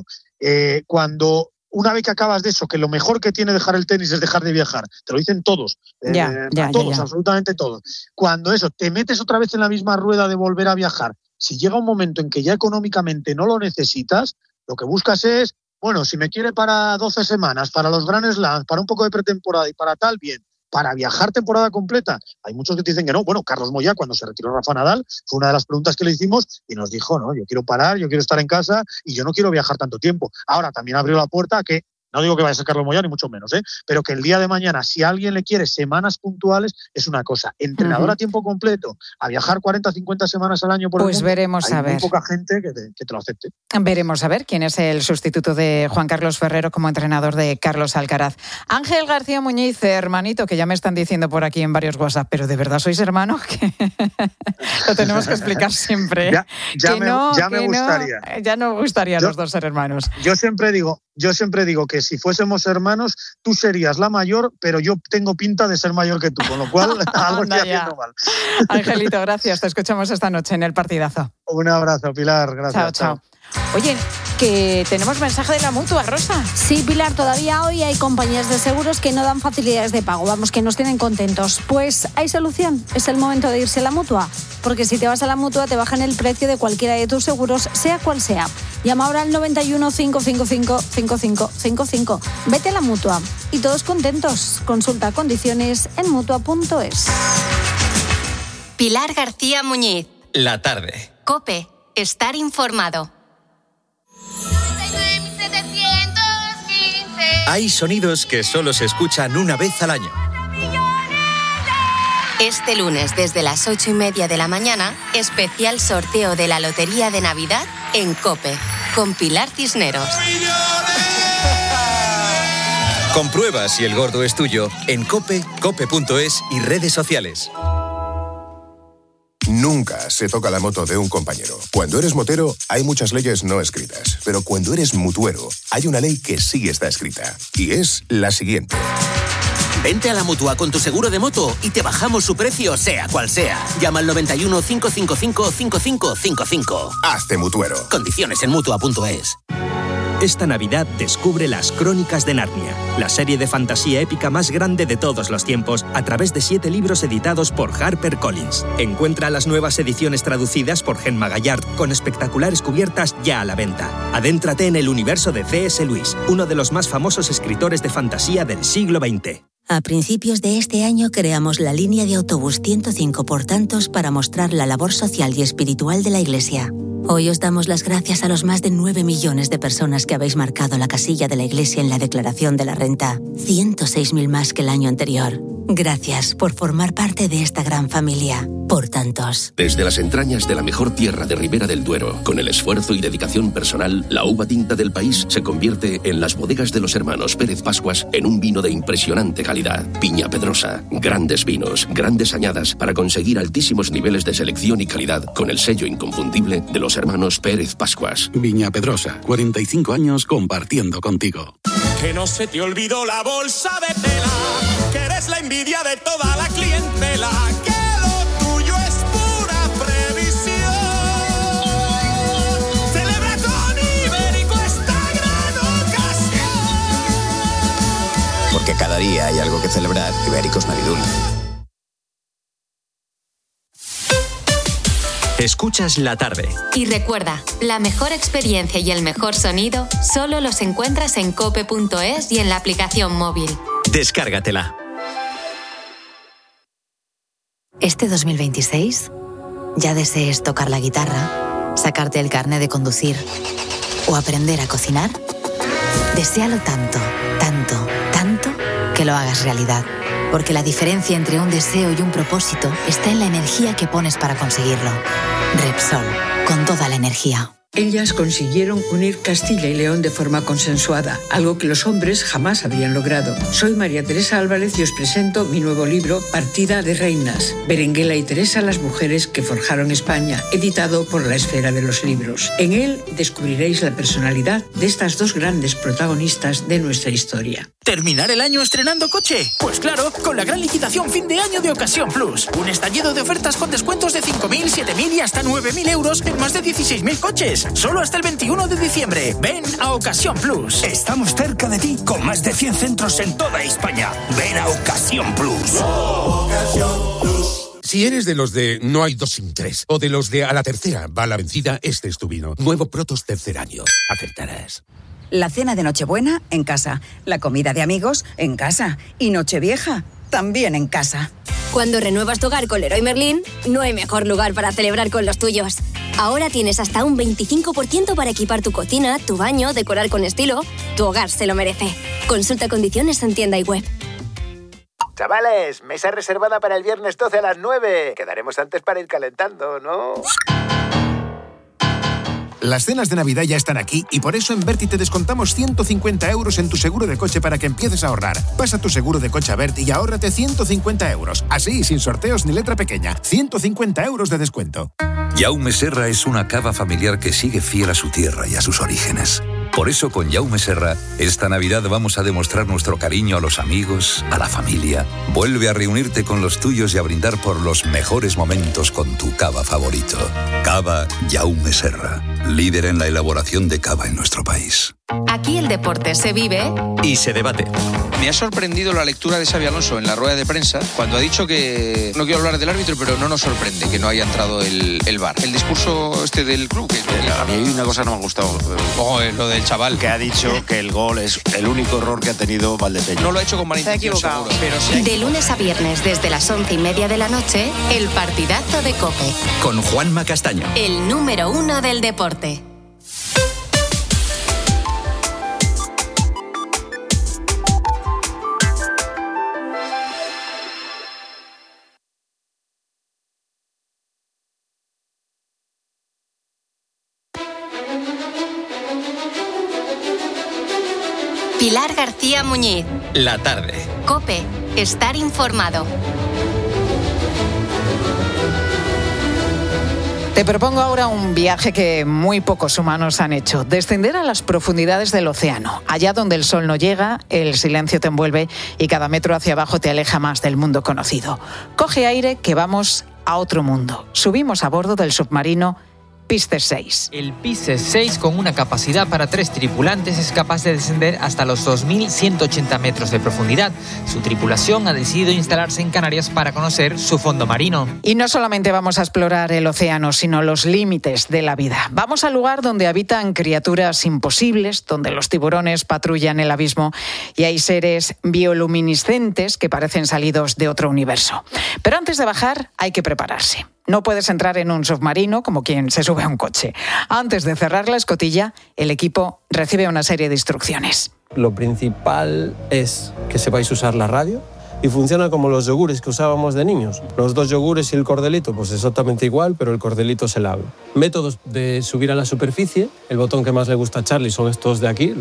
cuando una vez que acabas de eso, que lo mejor que tiene dejar el tenis es dejar de viajar, te lo dicen todos, todos, absolutamente todos. Cuando eso, te metes otra vez en la misma rueda de volver a viajar, si llega un momento en que ya económicamente no lo necesitas, lo que buscas es bueno, si me quiere para 12 semanas, para los Grand Slams, para un poco de pretemporada y para tal, bien. Para viajar temporada completa, hay muchos que te dicen que no. Bueno, Carlos Moyá, cuando se retiró Rafa Nadal, fue una de las preguntas que le hicimos y nos dijo, no, yo quiero parar, yo quiero estar en casa y yo no quiero viajar tanto tiempo. Ahora también abrió la puerta a que, no digo que vaya a ser Carlos Moyá, ni mucho menos, pero que el día de mañana, si alguien le quiere semanas puntuales, es una cosa. Entrenador a tiempo completo, a viajar 40, 50 semanas al año por el mundo, veremos hay a ver. muy poca gente que te lo acepte. Veremos a ver quién es el sustituto de Juan Carlos Ferrero como entrenador de Carlos Alcaraz. Ángel García Muñiz, hermanito, que ya me están diciendo por aquí en varios WhatsApp, pero ¿de verdad sois hermanos? Lo tenemos que explicar siempre. Ya me gustaría. Ya nos gustaría los dos ser hermanos. Yo siempre digo que si fuésemos hermanos, tú serías la mayor, pero yo tengo pinta de ser mayor que tú, con lo cual algo estoy haciendo mal. Angelito, gracias. Te escuchamos esta noche en el partidazo. Un abrazo, Pilar. Gracias. Chao. Oye, que tenemos mensaje de la Mutua, Rosa. Sí, Pilar, todavía hoy hay compañías de seguros que no dan facilidades de pago, vamos, que nos tienen contentos. Pues hay solución, es el momento de irse a la Mutua, porque si te vas a la Mutua te bajan el precio de cualquiera de tus seguros, sea cual sea. Llama ahora al 91 555 5555. Vete a la Mutua y todos contentos. Consulta condiciones en Mutua.es. Pilar García Muñiz. La tarde. COPE. Estar informado. Hay sonidos que solo se escuchan una vez al año. Este lunes, desde las 8:30 de la mañana, especial sorteo de la Lotería de Navidad en COPE, con Pilar Cisneros. Comprueba si el gordo es tuyo en COPE, cope.es y redes sociales. Nunca se toca la moto de un compañero. Cuando eres motero, hay muchas leyes no escritas. Pero cuando eres mutuero, hay una ley que sí está escrita. Y es la siguiente. Vente a la Mutua con tu seguro de moto y te bajamos su precio, sea cual sea. Llama al 91 555 5555. Hazte mutuero. Condiciones en Mutua.es. Esta Navidad descubre Las Crónicas de Narnia, la serie de fantasía épica más grande de todos los tiempos, a través de 7 libros editados por HarperCollins. Encuentra las nuevas ediciones traducidas por Gemma Gallard, con espectaculares cubiertas ya a la venta. Adéntrate en el universo de C.S. Lewis, uno de los más famosos escritores de fantasía del siglo XX. A principios de este año creamos la línea de autobús 105 por tantos para mostrar la labor social y espiritual de la Iglesia. Hoy os damos las gracias a los más de 9 millones de personas que habéis marcado la casilla de la Iglesia en la declaración de la renta, 106.000 más que el año anterior. Gracias por formar parte de esta gran familia. Por tantos. Desde las entrañas de la mejor tierra de Ribera del Duero, con el esfuerzo y dedicación personal, la uva tinta del país se convierte en las bodegas de los hermanos Pérez Pascuas en un vino de impresionante calidad. Viña Pedrosa, grandes vinos, grandes añadas para conseguir altísimos niveles de selección y calidad con el sello inconfundible de los hermanos Pérez Pascuas. Viña Pedrosa, 45 años compartiendo contigo. Que no se te olvidó la bolsa de tela, que eres la envidia de toda la clientela, que lo tuyo es pura previsión. Celebra con Ibérico esta gran ocasión. Porque cada día hay algo que celebrar. Ibéricos Navidul. Escuchas La Tarde. Y recuerda, la mejor experiencia y el mejor sonido solo los encuentras en cope.es y en la aplicación móvil. Descárgatela. Este 2026, ya desees tocar la guitarra, sacarte el carné de conducir o aprender a cocinar. Deséalo tanto, tanto, tanto que lo hagas realidad. Porque la diferencia entre un deseo y un propósito está en la energía que pones para conseguirlo. Repsol, con toda la energía. Ellas consiguieron unir Castilla y León de forma consensuada, algo que los hombres jamás habrían logrado. Soy María Teresa Álvarez y os presento mi nuevo libro, Partida de Reinas, Berenguela y Teresa, las mujeres que forjaron España, editado por La Esfera de los Libros. En él descubriréis la personalidad de estas dos grandes protagonistas de nuestra historia. ¿Terminar el año estrenando coche? Pues claro, con la gran licitación fin de año de Ocasión Plus. Un estallido de ofertas con descuentos de 5.000, 7.000 y hasta 9.000 euros en más de 16.000 coches. Solo hasta el 21 de diciembre. Ven a Ocasión Plus. Estamos cerca de ti con más de 100 centros en toda España. Ven a Ocasión Plus. Ocasión Plus. Si eres de los de no hay dos sin tres o de los de a la tercera va la vencida, este es tu vino. Nuevo Protos tercer año. Acertarás. La cena de Nochebuena, en casa. La comida de amigos, en casa. Y Nochevieja, también en casa. Cuando renuevas tu hogar con Leroy Merlin, no hay mejor lugar para celebrar con los tuyos. Ahora tienes hasta un 25% para equipar tu cocina, tu baño, decorar con estilo. Tu hogar se lo merece. Consulta condiciones en tienda y web. Chavales, mesa reservada para el viernes 12 a las 9. Quedaremos antes para ir calentando, ¿no? Las cenas de Navidad ya están aquí y por eso en Berti te descontamos 150 euros en tu seguro de coche para que empieces a ahorrar. Pasa tu seguro de coche a Berti y ahórrate 150 euros. Así, sin sorteos ni letra pequeña. 150 euros de descuento. Jaume Serra es una cava familiar que sigue fiel a su tierra y a sus orígenes. Por eso con Jaume Serra, esta Navidad vamos a demostrar nuestro cariño a los amigos, a la familia. Vuelve a reunirte con los tuyos y a brindar por los mejores momentos con tu cava favorito. Cava Jaume Serra, líder en la elaboración de cava en nuestro país. Aquí el deporte se vive y se debate. Me ha sorprendido la lectura de Xabi Alonso en la rueda de prensa cuando ha dicho que no quiero hablar del árbitro, pero no nos sorprende que no haya entrado el VAR. El discurso del club. A mí una cosa no me ha gustado. Lo del chaval. Que ha dicho que el gol es el único error que ha tenido Valdepeña. No lo ha hecho con mala intención, seguro. Pero sí de lunes a viernes desde las 11:30 de la noche, el partidazo de COPE. Con Juanma Castaño. El número 1 del deporte. Pilar García Muñiz. La tarde. COPE. Estar informado. Te propongo ahora un viaje que muy pocos humanos han hecho. Descender a las profundidades del océano. Allá donde el sol no llega, el silencio te envuelve y cada metro hacia abajo te aleja más del mundo conocido. Coge aire que vamos a otro mundo. Subimos a bordo del submarino Pisces 6. El Pisces 6, con una capacidad para 3 tripulantes, es capaz de descender hasta los 2.180 metros de profundidad. Su tripulación ha decidido instalarse en Canarias para conocer su fondo marino. Y no solamente vamos a explorar el océano, sino los límites de la vida. Vamos al lugar donde habitan criaturas imposibles, donde los tiburones patrullan el abismo y hay seres bioluminiscentes que parecen salidos de otro universo. Pero antes de bajar hay que prepararse. No puedes entrar en un submarino como quien se sube a un coche. Antes de cerrar la escotilla, el equipo recibe una serie de instrucciones. Lo principal es que sepáis usar la radio y funciona como los yogures que usábamos de niños. Los 2 yogures y el cordelito, pues exactamente igual, pero el cordelito se lava. Métodos de subir a la superficie. El botón que más le gusta a Charlie son estos de aquí,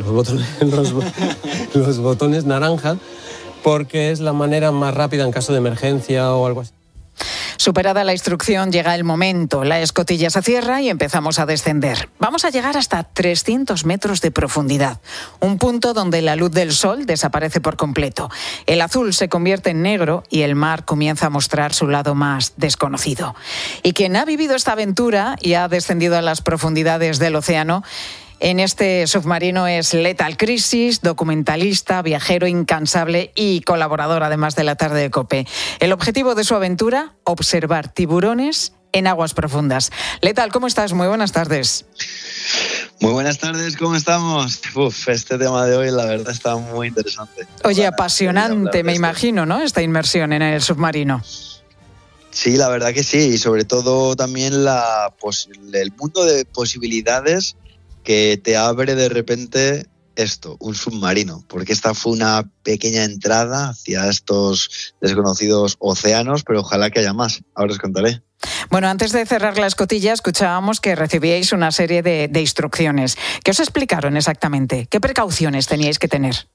los botones naranja, porque es la manera más rápida en caso de emergencia o algo así. Superada la instrucción, llega el momento. La escotilla se cierra y empezamos a descender. Vamos a llegar hasta 300 metros de profundidad. Un punto donde la luz del sol desaparece por completo. El azul se convierte en negro y el mar comienza a mostrar su lado más desconocido. Y quien ha vivido esta aventura y ha descendido a las profundidades del océano en este submarino es Lethal Crisis, documentalista, viajero incansable y colaborador además de La Tarde de COPE. El objetivo de su aventura, observar tiburones en aguas profundas. Lethal, ¿cómo estás? Muy buenas tardes. Muy buenas tardes, ¿cómo estamos? Este tema de hoy la verdad está muy interesante. Oye, apasionante, me imagino, ¿no? Esta inmersión en el submarino. Sí, la verdad que sí, y sobre todo también el mundo de posibilidades que te abre de repente un submarino, porque esta fue una pequeña entrada hacia estos desconocidos océanos, pero ojalá que haya más. Ahora os contaré. Bueno, antes de cerrar la escotilla, escuchábamos que recibíais una serie de instrucciones. ¿Qué os explicaron exactamente? ¿Qué precauciones teníais que tener?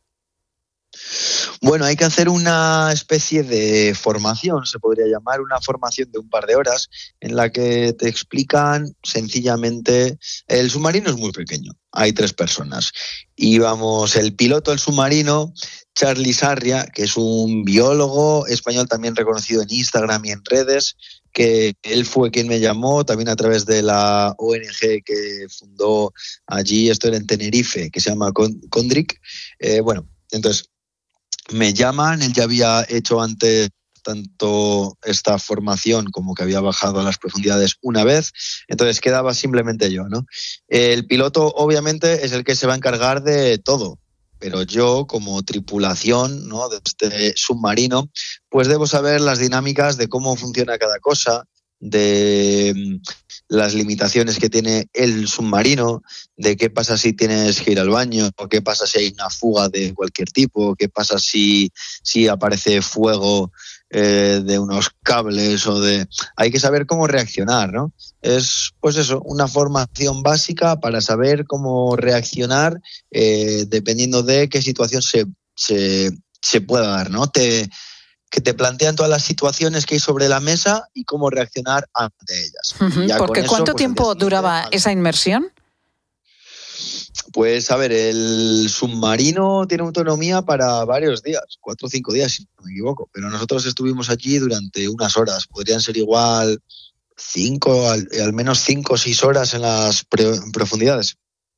Bueno, hay que hacer una especie de formación, se podría llamar, una formación de un par de horas en la que te explican sencillamente. El submarino es muy pequeño, hay 3 personas. Íbamos el piloto del submarino, Charlie Sarria, que es un biólogo español también reconocido en Instagram y en redes, que él fue quien me llamó también a través de la ONG que fundó allí, esto era en Tenerife, que se llama Condric. Entonces me llaman, él ya había hecho antes tanto esta formación como que había bajado a las profundidades una vez, entonces quedaba simplemente yo, ¿no? El piloto obviamente es el que se va a encargar de todo, pero yo como tripulación, ¿no?, de este submarino, pues debo saber las dinámicas de cómo funciona cada cosa, de las limitaciones que tiene el submarino, de qué pasa si tienes que ir al baño, o qué pasa si hay una fuga de cualquier tipo, qué pasa si aparece fuego de unos cables hay que saber cómo reaccionar, ¿no? Es, pues eso, una formación básica para saber cómo reaccionar dependiendo de qué situación se pueda dar, ¿no? Que te plantean todas las situaciones que hay sobre la mesa y cómo reaccionar ante ellas. Porque ¿cuánto tiempo duraba esa inmersión? Pues a ver, el submarino tiene autonomía para varios días, 4 o 5 días si no me equivoco, pero nosotros estuvimos allí durante unas horas, podrían ser igual 5, al menos 5 o 6 horas en las profundidades.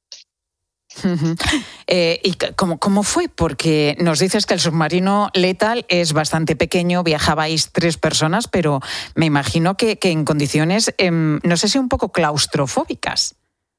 ¿Y cómo fue? Porque nos dices que el submarino Lethal es bastante pequeño, viajabais 3 personas, pero me imagino que en condiciones, no sé si un poco claustrofóbicas.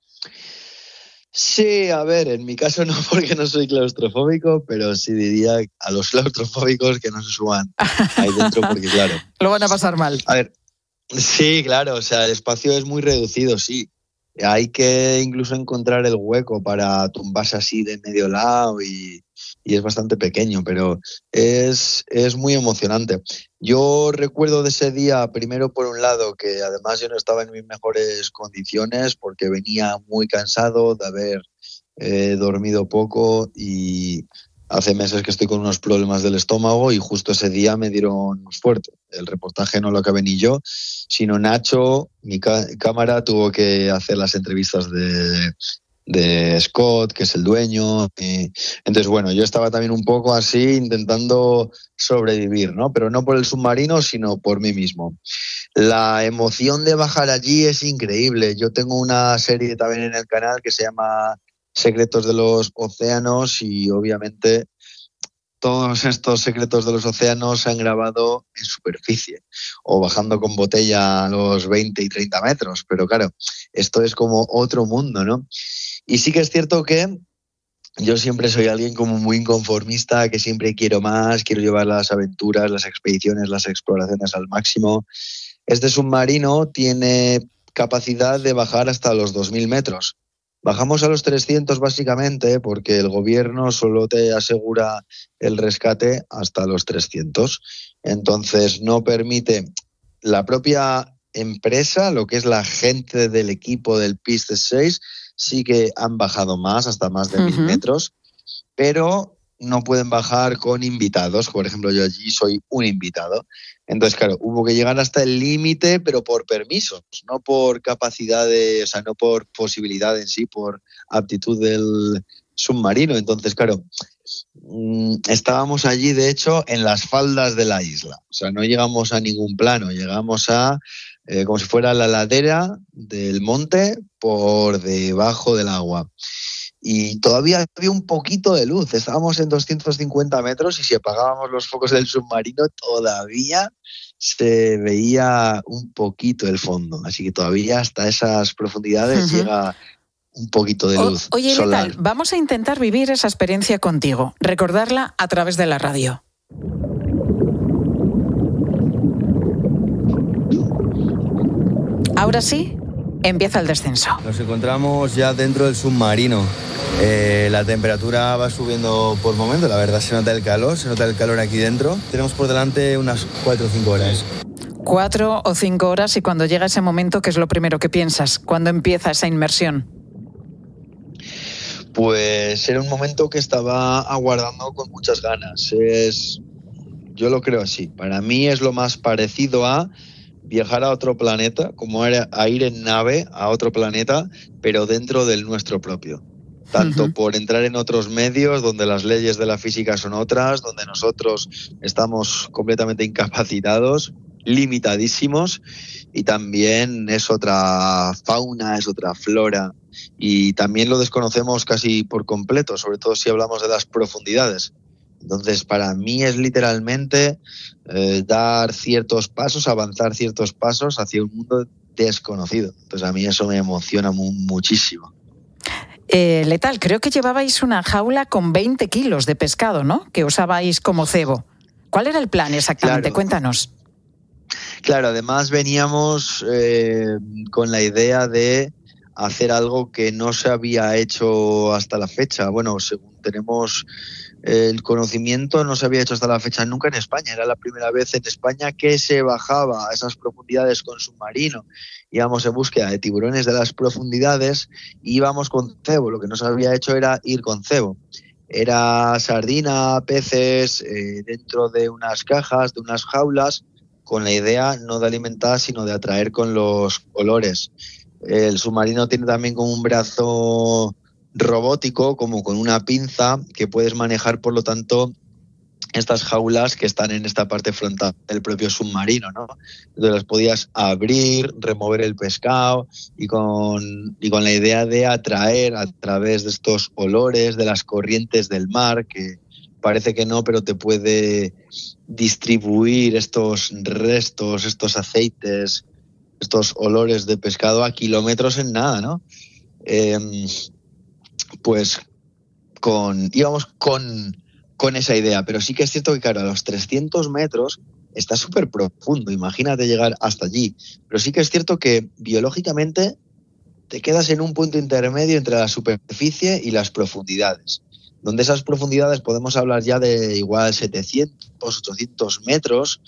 Sí, a ver, en mi caso no, porque no soy claustrofóbico, pero sí diría a los claustrofóbicos que no se suban ahí dentro porque, claro... Lo van a pasar mal. A ver, sí, claro, o sea, el espacio es muy reducido, sí. Hay que incluso encontrar el hueco para tumbarse así de medio lado y es bastante pequeño, pero es muy emocionante. Yo recuerdo de ese día, primero por un lado, que además yo no estaba en mis mejores condiciones porque venía muy cansado de haber dormido poco y hace meses que estoy con unos problemas del estómago y justo ese día me dieron fuerte. El reportaje no lo acabé ni yo, sino Nacho, mi cámara, tuvo que hacer las entrevistas de Scott, que es el dueño. Entonces, bueno, yo estaba también un poco así intentando sobrevivir, ¿no? Pero no por el submarino, sino por mí mismo. La emoción de bajar allí es increíble. Yo tengo una serie también en el canal que se llama Secretos de los Océanos y obviamente todos estos secretos de los océanos se han grabado en superficie o bajando con botella a los 20 y 30 metros, pero claro, esto es como otro mundo, ¿no? Y sí que es cierto que yo siempre soy alguien como muy inconformista, que siempre quiero más, quiero llevar las aventuras, las expediciones, las exploraciones al máximo. Este submarino tiene capacidad de bajar hasta los 2.000 metros. Bajamos a los 300 básicamente porque el gobierno solo te asegura el rescate hasta los 300. Entonces no permite la propia empresa, lo que es la gente del equipo del Piste 6, sí que han bajado más, hasta más de 1.000 metros, pero no pueden bajar con invitados. Por ejemplo, yo allí soy un invitado. Entonces, claro, hubo que llegar hasta el límite, pero por permisos, no por capacidad o sea, no por posibilidad en sí, por aptitud del submarino. Entonces, claro, estábamos allí, de hecho, en las faldas de la isla. O sea, no llegamos a ningún plano, llegamos a como si fuera la ladera del monte por debajo del agua. Y todavía había un poquito de luz. Estábamos en 250 metros y si apagábamos los focos del submarino todavía se veía un poquito el fondo. Así que todavía hasta esas profundidades llega un poquito de luz Oye, solar. Lethal, vamos a intentar vivir esa experiencia contigo, recordarla a través de la radio. Ahora sí, empieza el descenso. Nos encontramos ya dentro del submarino. La temperatura va subiendo por momentos, la verdad se nota el calor aquí dentro. Tenemos por delante unas 4 o 5 horas. 4 o 5 horas y cuando llega ese momento, ¿qué es lo primero que piensas? ¿Cuándo empieza esa inmersión? Pues era un momento que estaba aguardando con muchas ganas. Yo lo creo así. Para mí es lo más parecido a viajar a otro planeta, como era a ir en nave a otro planeta, pero dentro del nuestro propio. Tanto por entrar en otros medios donde las leyes de la física son otras, donde nosotros estamos completamente incapacitados, limitadísimos, y también es otra fauna, es otra flora, y también lo desconocemos casi por completo, sobre todo si hablamos de las profundidades. Entonces, para mí es literalmente dar ciertos pasos, avanzar ciertos pasos hacia un mundo desconocido. Entonces, a mí eso me emociona muchísimo. Letal, creo que llevabais una jaula con 20 kilos de pescado, ¿no? Que usabais como cebo. ¿Cuál era el plan exactamente? Claro. Cuéntanos. Claro, además veníamos con la idea de hacer algo que no se había hecho hasta la fecha. Bueno, según tenemos el conocimiento, no se había hecho hasta la fecha nunca en España. Era la primera vez en España que se bajaba a esas profundidades con submarino. Íbamos en búsqueda de tiburones de las profundidades y íbamos con cebo. Lo que no se había hecho era ir con cebo. Era sardina, peces, dentro de unas cajas, de unas jaulas, con la idea no de alimentar, sino de atraer con los olores. El submarino tiene también como un brazo robótico, como con una pinza, que puedes manejar, por lo tanto, estas jaulas que están en esta parte frontal del propio submarino, ¿no? Entonces las podías abrir, remover el pescado y con la idea de atraer a través de estos olores, de las corrientes del mar, que parece que no, pero te puede distribuir estos restos, estos aceites, estos olores de pescado a kilómetros en nada, ¿no? Pues íbamos con esa idea, pero sí que es cierto que, claro, a los 300 metros está súper profundo, imagínate llegar hasta allí, pero sí que es cierto que biológicamente te quedas en un punto intermedio entre la superficie y las profundidades, donde esas profundidades podemos hablar ya de igual 700, 800 metros,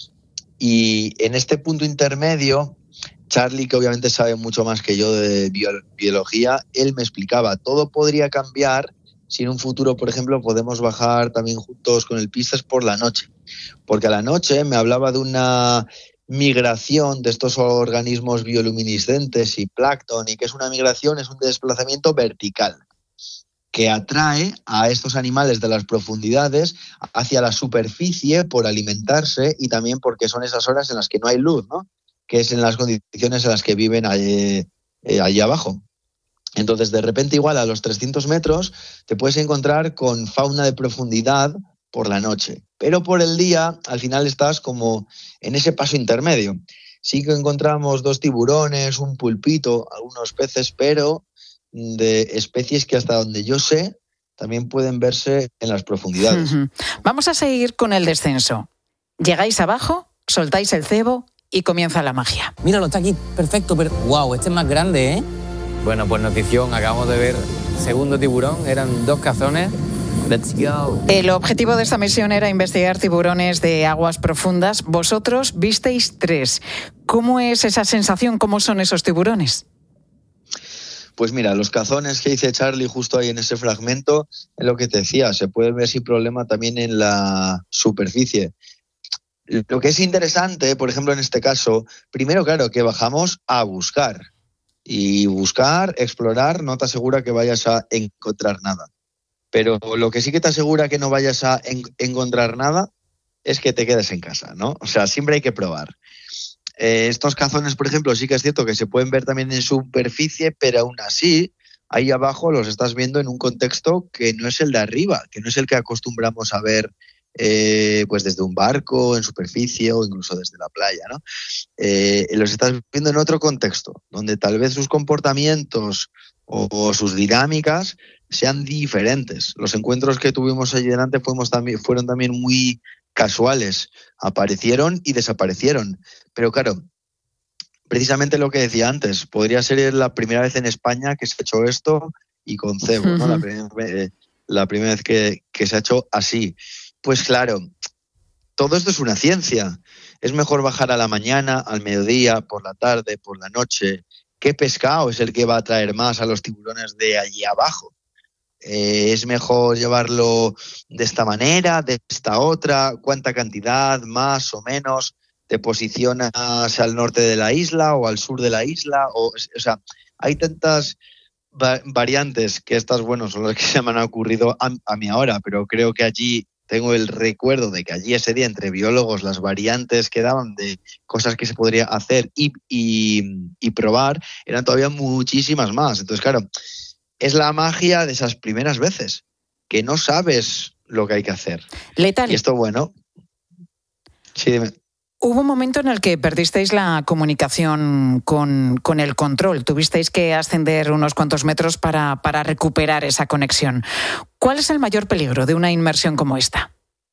y en este punto intermedio, Charlie, que obviamente sabe mucho más que yo de biología, él me explicaba, todo podría cambiar si en un futuro, por ejemplo, podemos bajar también juntos con el Pistas por la noche. Porque a la noche me hablaba de una migración de estos organismos bioluminiscentes y plancton, y que es una migración, es un desplazamiento vertical que atrae a estos animales de las profundidades hacia la superficie por alimentarse y también porque son esas horas en las que no hay luz, ¿no? Que es en las condiciones en las que viven allí abajo. Entonces, de repente, igual a los 300 metros, te puedes encontrar con fauna de profundidad por la noche. Pero por el día, al final estás como en ese paso intermedio. Sí que encontramos 2 tiburones, un pulpito, algunos peces, pero de especies que hasta donde yo sé, también pueden verse en las profundidades. Vamos a seguir con el descenso. Llegáis abajo, soltáis el cebo y comienza la magia. Míralo, está aquí, perfecto, pero wow, este es más grande, ¿eh? Bueno, pues notición, acabamos de ver segundo tiburón, eran 2 cazones. Let's go. El objetivo de esta misión era investigar tiburones de aguas profundas. Vosotros visteis 3. ¿Cómo es esa sensación? ¿Cómo son esos tiburones? Pues mira, los cazones que dice Charlie justo ahí en ese fragmento, es lo que te decía, se puede ver sin problema también en la superficie. Lo que es interesante, por ejemplo, en este caso, primero, claro, que bajamos a buscar. Y buscar, explorar, no te asegura que vayas a encontrar nada. Pero lo que sí que te asegura que no vayas a encontrar nada es que te quedes en casa, ¿no? O sea, siempre hay que probar. Estos cazones, por ejemplo, sí que es cierto que se pueden ver también en superficie, pero aún así, ahí abajo los estás viendo en un contexto que no es el de arriba, que no es el que acostumbramos a ver pues desde un barco, en superficie o incluso desde la playa, ¿no? Los estás viendo en otro contexto, donde tal vez sus comportamientos o sus dinámicas sean diferentes. Los encuentros que tuvimos allí delante fueron también muy casuales. Aparecieron y desaparecieron. Pero claro, precisamente lo que decía antes, podría ser la primera vez en España que se ha hecho esto y con cebo, ¿no? La primera vez que se ha hecho así. Pues claro, todo esto es una ciencia. Es mejor bajar a la mañana, al mediodía, por la tarde, por la noche. ¿Qué pescado es el que va a atraer más a los tiburones de allí abajo? ¿Es mejor llevarlo de esta manera, de esta otra? ¿Cuánta cantidad, más o menos? ¿Te posicionas al norte de la isla o al sur de la isla? O sea, hay tantas variantes que estas, bueno, son las que se me han ocurrido a mí ahora, pero creo que allí tengo el recuerdo de que allí ese día entre biólogos las variantes que daban de cosas que se podría hacer y probar eran todavía muchísimas más. Entonces, claro, es la magia de esas primeras veces, que no sabes lo que hay que hacer. Letal. Y esto, bueno... Sí, dime. Hubo un momento en el que perdisteis la comunicación con el control. Tuvisteis que ascender unos cuantos metros para recuperar esa conexión. ¿Cuál es el mayor peligro de una inmersión como esta?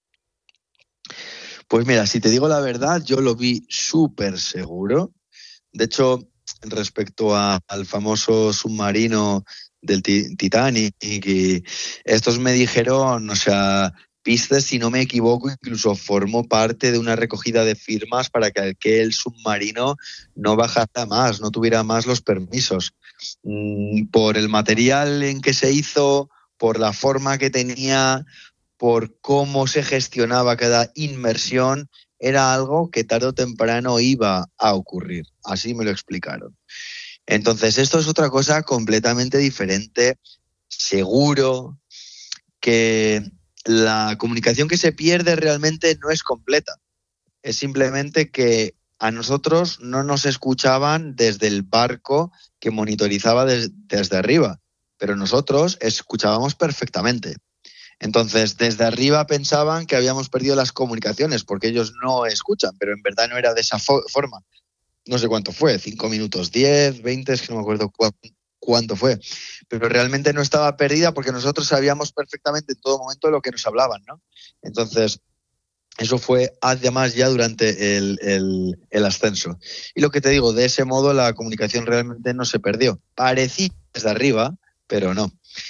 Pues mira, si te digo la verdad, yo lo vi súper seguro. De hecho, respecto al famoso submarino del Titanic, y estos me dijeron, o sea... Piste, si no me equivoco, incluso formó parte de una recogida de firmas para que el submarino no bajara más, no tuviera más los permisos. Por el material en que se hizo, por la forma que tenía, por cómo se gestionaba cada inmersión, era algo que tarde o temprano iba a ocurrir. Así me lo explicaron. Entonces, esto es otra cosa completamente diferente. Seguro que... la comunicación que se pierde realmente no es completa. Es simplemente que a nosotros no nos escuchaban desde el barco que monitorizaba desde arriba, pero nosotros escuchábamos perfectamente. Entonces, desde arriba pensaban que habíamos perdido las comunicaciones porque ellos no escuchan, pero en verdad no era de esa forma. No sé cuánto fue, 5 minutos, 10, 20, es que no me acuerdo cuánto fue, pero realmente no estaba perdida porque nosotros sabíamos perfectamente en todo momento lo que nos hablaban, ¿no? Entonces, eso fue además ya durante el ascenso. Y lo que te digo, de ese modo la comunicación realmente no se perdió. Parecía desde arriba, pero no.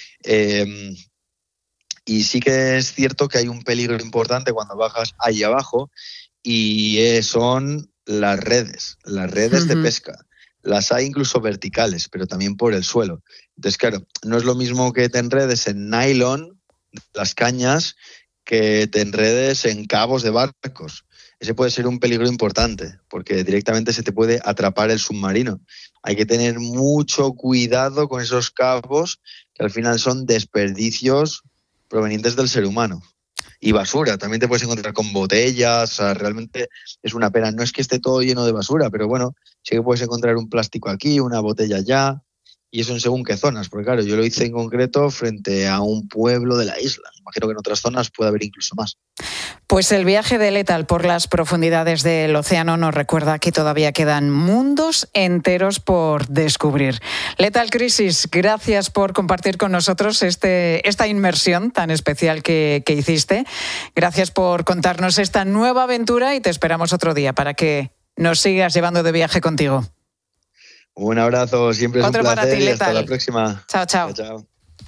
Y sí que es cierto que hay un peligro importante cuando bajas ahí abajo y son las redes de pesca. Las hay incluso verticales, pero también por el suelo. Entonces, claro, no es lo mismo que te enredes en nylon, las cañas, que te enredes en cabos de barcos. Ese puede ser un peligro importante, porque directamente se te puede atrapar el submarino. Hay que tener mucho cuidado con esos cabos, que al final son desperdicios provenientes del ser humano. Y basura, también te puedes encontrar con botellas, o sea, realmente es una pena. No es que esté todo lleno de basura, pero bueno, sí que puedes encontrar un plástico aquí, una botella allá, y eso en según qué zonas, porque claro, yo lo hice en concreto frente a un pueblo de la isla. Imagino que en otras zonas puede haber incluso más. Pues el viaje de Letal por las profundidades del océano nos recuerda que todavía quedan mundos enteros por descubrir. Letal Crisis, gracias por compartir con nosotros esta inmersión tan especial que hiciste. Gracias por contarnos esta nueva aventura y te esperamos otro día para que nos sigas llevando de viaje contigo. Un abrazo, siempre es otro un placer para ti, y hasta Letal. la próxima. Chao, chao. Chao.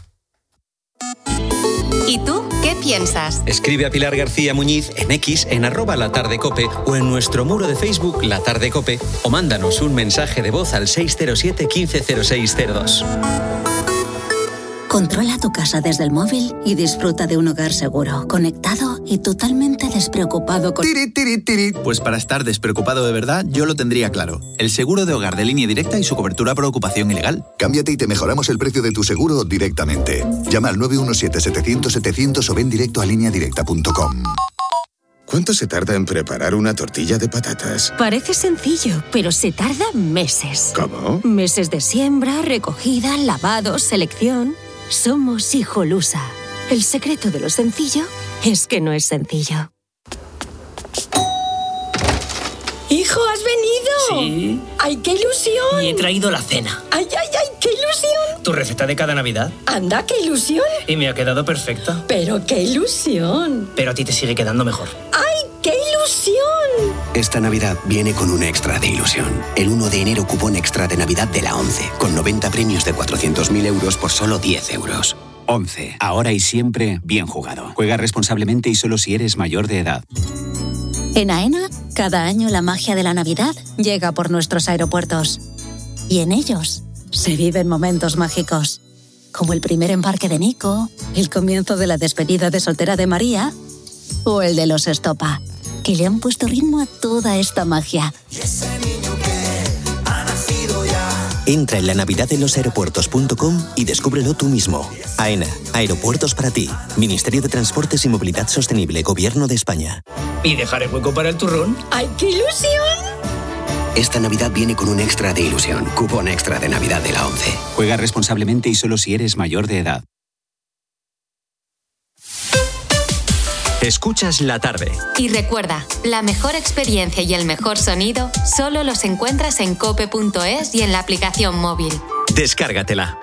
¿Y tú qué piensas? Escribe a Pilar García Muñiz en X, en @latardecope o en nuestro muro de Facebook La Tarde Cope o mándanos un mensaje de voz al 607 15 0602. Controla tu casa desde el móvil y disfruta de un hogar seguro, conectado y totalmente despreocupado con... Pues para estar despreocupado de verdad, yo lo tendría claro. El seguro de hogar de Línea Directa y su cobertura por ocupación ilegal. Cámbiate y te mejoramos el precio de tu seguro directamente. Llama al 917-700-700 o ven directo a lineadirecta.com. ¿Cuánto se tarda en preparar una tortilla de patatas? Parece sencillo, pero se tarda meses. ¿Cómo? Meses de siembra, recogida, lavado, selección... Somos Hijolusa. El secreto de lo sencillo es que no es sencillo. ¡Hijo, has venido! Sí. ¡Ay, qué ilusión! Y he traído la cena. ¡Ay, ay, ay, qué ilusión! ¿Tu receta de cada Navidad? ¡Anda, qué ilusión! Y me ha quedado perfecta. ¡Pero qué ilusión! Pero a ti te sigue quedando mejor. ¡Ay, qué ilusión! Esta Navidad viene con un extra de ilusión. El 1 de enero cupón extra de Navidad de la ONCE, con 90 premios de 400.000 euros por solo 10 euros. ONCE, ahora y siempre bien jugado. Juega responsablemente y solo si eres mayor de edad. En AENA, cada año la magia de la Navidad llega por nuestros aeropuertos. Y en ellos se viven momentos mágicos, como el primer embarque de Nico, el comienzo de la despedida de soltera de María o el de los Estopa, que le han puesto ritmo a toda esta magia. Entra en la Navidad en los aeropuertos.com y descúbrelo tú mismo. AENA, aeropuertos para ti. Ministerio de Transportes y Movilidad Sostenible, Gobierno de España. ¿Y dejar el hueco para el turrón? ¡Ay, qué ilusión! Esta Navidad viene con un extra de ilusión. Cupón extra de Navidad de la ONCE. Juega responsablemente y solo si eres mayor de edad. Escuchas la tarde. Y recuerda, la mejor experiencia y el mejor sonido solo los encuentras en cope.es y en la aplicación móvil. Descárgatela.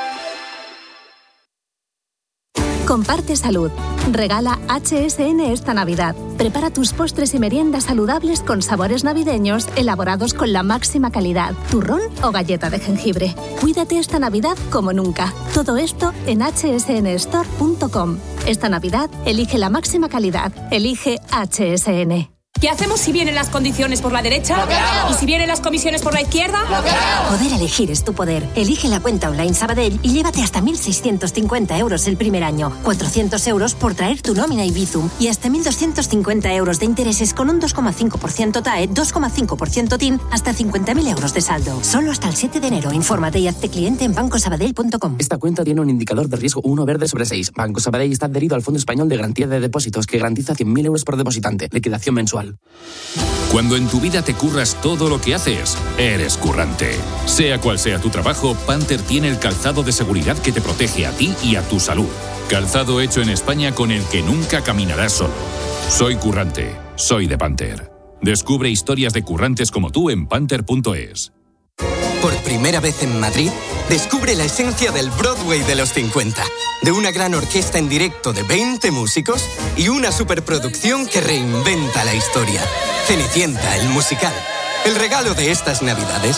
Comparte salud. Regala HSN esta Navidad. Prepara tus postres y meriendas saludables con sabores navideños elaborados con la máxima calidad. Turrón o galleta de jengibre. Cuídate esta Navidad como nunca. Todo esto en hsnstore.com. Esta Navidad, elige la máxima calidad. Elige HSN. ¿Qué hacemos si vienen las condiciones por la derecha? ¿Y si vienen las comisiones por la izquierda? Poder elegir es tu poder. Elige la cuenta online Sabadell y llévate hasta 1.650 euros el primer año, 400 euros por traer tu nómina y Bizum y hasta 1.250 euros de intereses con un 2,5% TAE, 2,5% TIN, hasta 50.000 euros de saldo. Solo hasta el 7 de enero. Infórmate y hazte cliente en bancosabadell.com. Esta cuenta tiene un indicador de riesgo 1 verde sobre 6. Banco Sabadell está adherido al Fondo Español de Garantía de Depósitos, que garantiza 100.000 euros por depositante. Liquidación mensual. Cuando en tu vida te curras todo lo que haces, eres currante. Sea cual sea tu trabajo, Panther tiene el calzado de seguridad que te protege a ti y a tu salud. Calzado hecho en España con el que nunca caminarás solo. Soy currante, soy de Panther. Descubre historias de currantes como tú en panther.es. Por primera vez en Madrid, descubre la esencia del Broadway de los 50. De una gran orquesta en directo de 20 músicos y una superproducción que reinventa la historia. Cenicienta, el musical. El regalo de estas Navidades.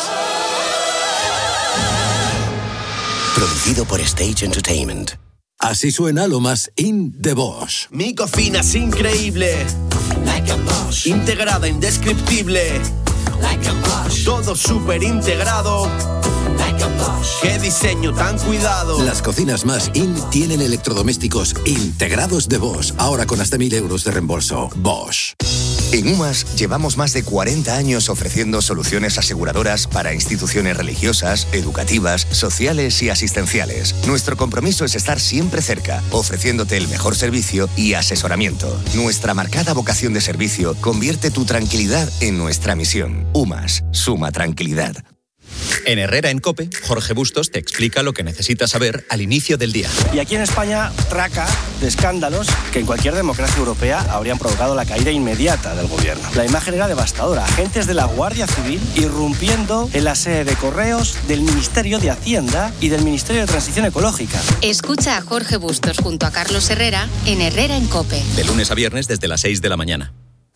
Producido por Stage Entertainment. Así suena lo más in de Bosch. Mi cocina es increíble. Like a Bosch. Integrada, indescriptible. Like a Bosch. Todo súper integrado. Like a Bosch. ¡Qué diseño tan cuidado! Las cocinas más in tienen electrodomésticos integrados de Bosch. Ahora con hasta 1.000 euros de reembolso. Bosch. En UMAS llevamos más de 40 años ofreciendo soluciones aseguradoras para instituciones religiosas, educativas, sociales y asistenciales. Nuestro compromiso es estar siempre cerca, ofreciéndote el mejor servicio y asesoramiento. Nuestra marcada vocación de servicio convierte tu tranquilidad en nuestra misión. UMAS, suma tranquilidad. En Herrera en COPE, Jorge Bustos te explica lo que necesitas saber al inicio del día. Y aquí en España, traca de escándalos que en cualquier democracia europea habrían provocado la caída inmediata del gobierno. La imagen era devastadora. Agentes de la Guardia Civil irrumpiendo en la sede de Correos, del Ministerio de Hacienda y del Ministerio de Transición Ecológica. Escucha a Jorge Bustos junto a Carlos Herrera en Herrera en COPE. De lunes a viernes desde las 6 de la mañana.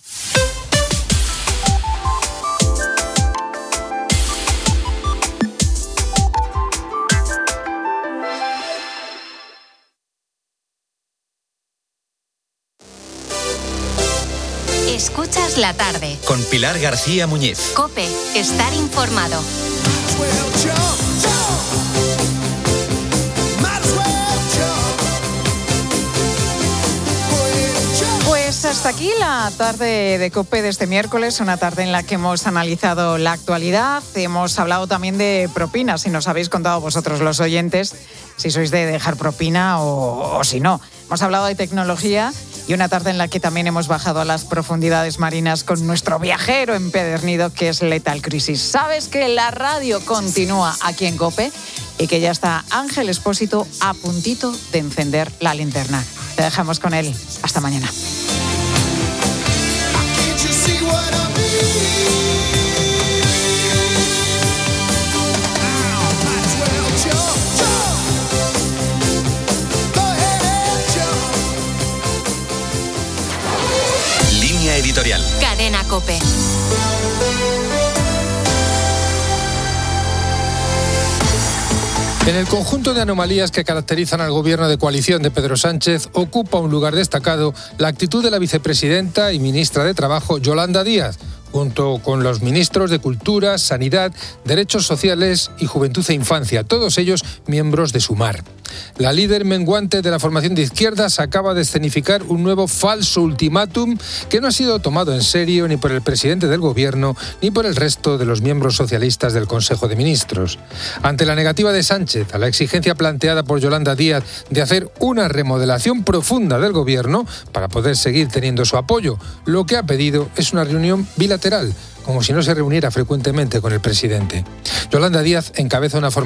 Escuchas la tarde. Con Pilar García Muñiz. COPE, estar informado. Pues hasta aquí la tarde de COPE de este miércoles, una tarde en la que hemos analizado la actualidad, hemos hablado también de propinas, si nos habéis contado vosotros los oyentes, si sois de dejar propina o si no. Hemos hablado de tecnología y una tarde en la que también hemos bajado a las profundidades marinas con nuestro viajero empedernido que es Lethal Crisis. Sabes que la radio continúa aquí en COPE y que ya está Ángel Expósito a puntito de encender la linterna. Te dejamos con él. Hasta mañana. Línea editorial. Cadena COPE. En el conjunto de anomalías que caracterizan al gobierno de coalición de Pedro Sánchez, ocupa un lugar destacado la actitud de la vicepresidenta y ministra de Trabajo, Yolanda Díaz, junto con los ministros de Cultura, Sanidad, Derechos Sociales y Juventud e Infancia, todos ellos miembros de Sumar. La líder menguante de la formación de izquierdas acaba de escenificar un nuevo falso ultimátum que no ha sido tomado en serio ni por el presidente del gobierno ni por el resto de los miembros socialistas del Consejo de Ministros. Ante la negativa de Sánchez a la exigencia planteada por Yolanda Díaz de hacer una remodelación profunda del gobierno para poder seguir teniendo su apoyo, lo que ha pedido es una reunión bilateral, como si no se reuniera frecuentemente con el presidente. Yolanda Díaz encabeza una formación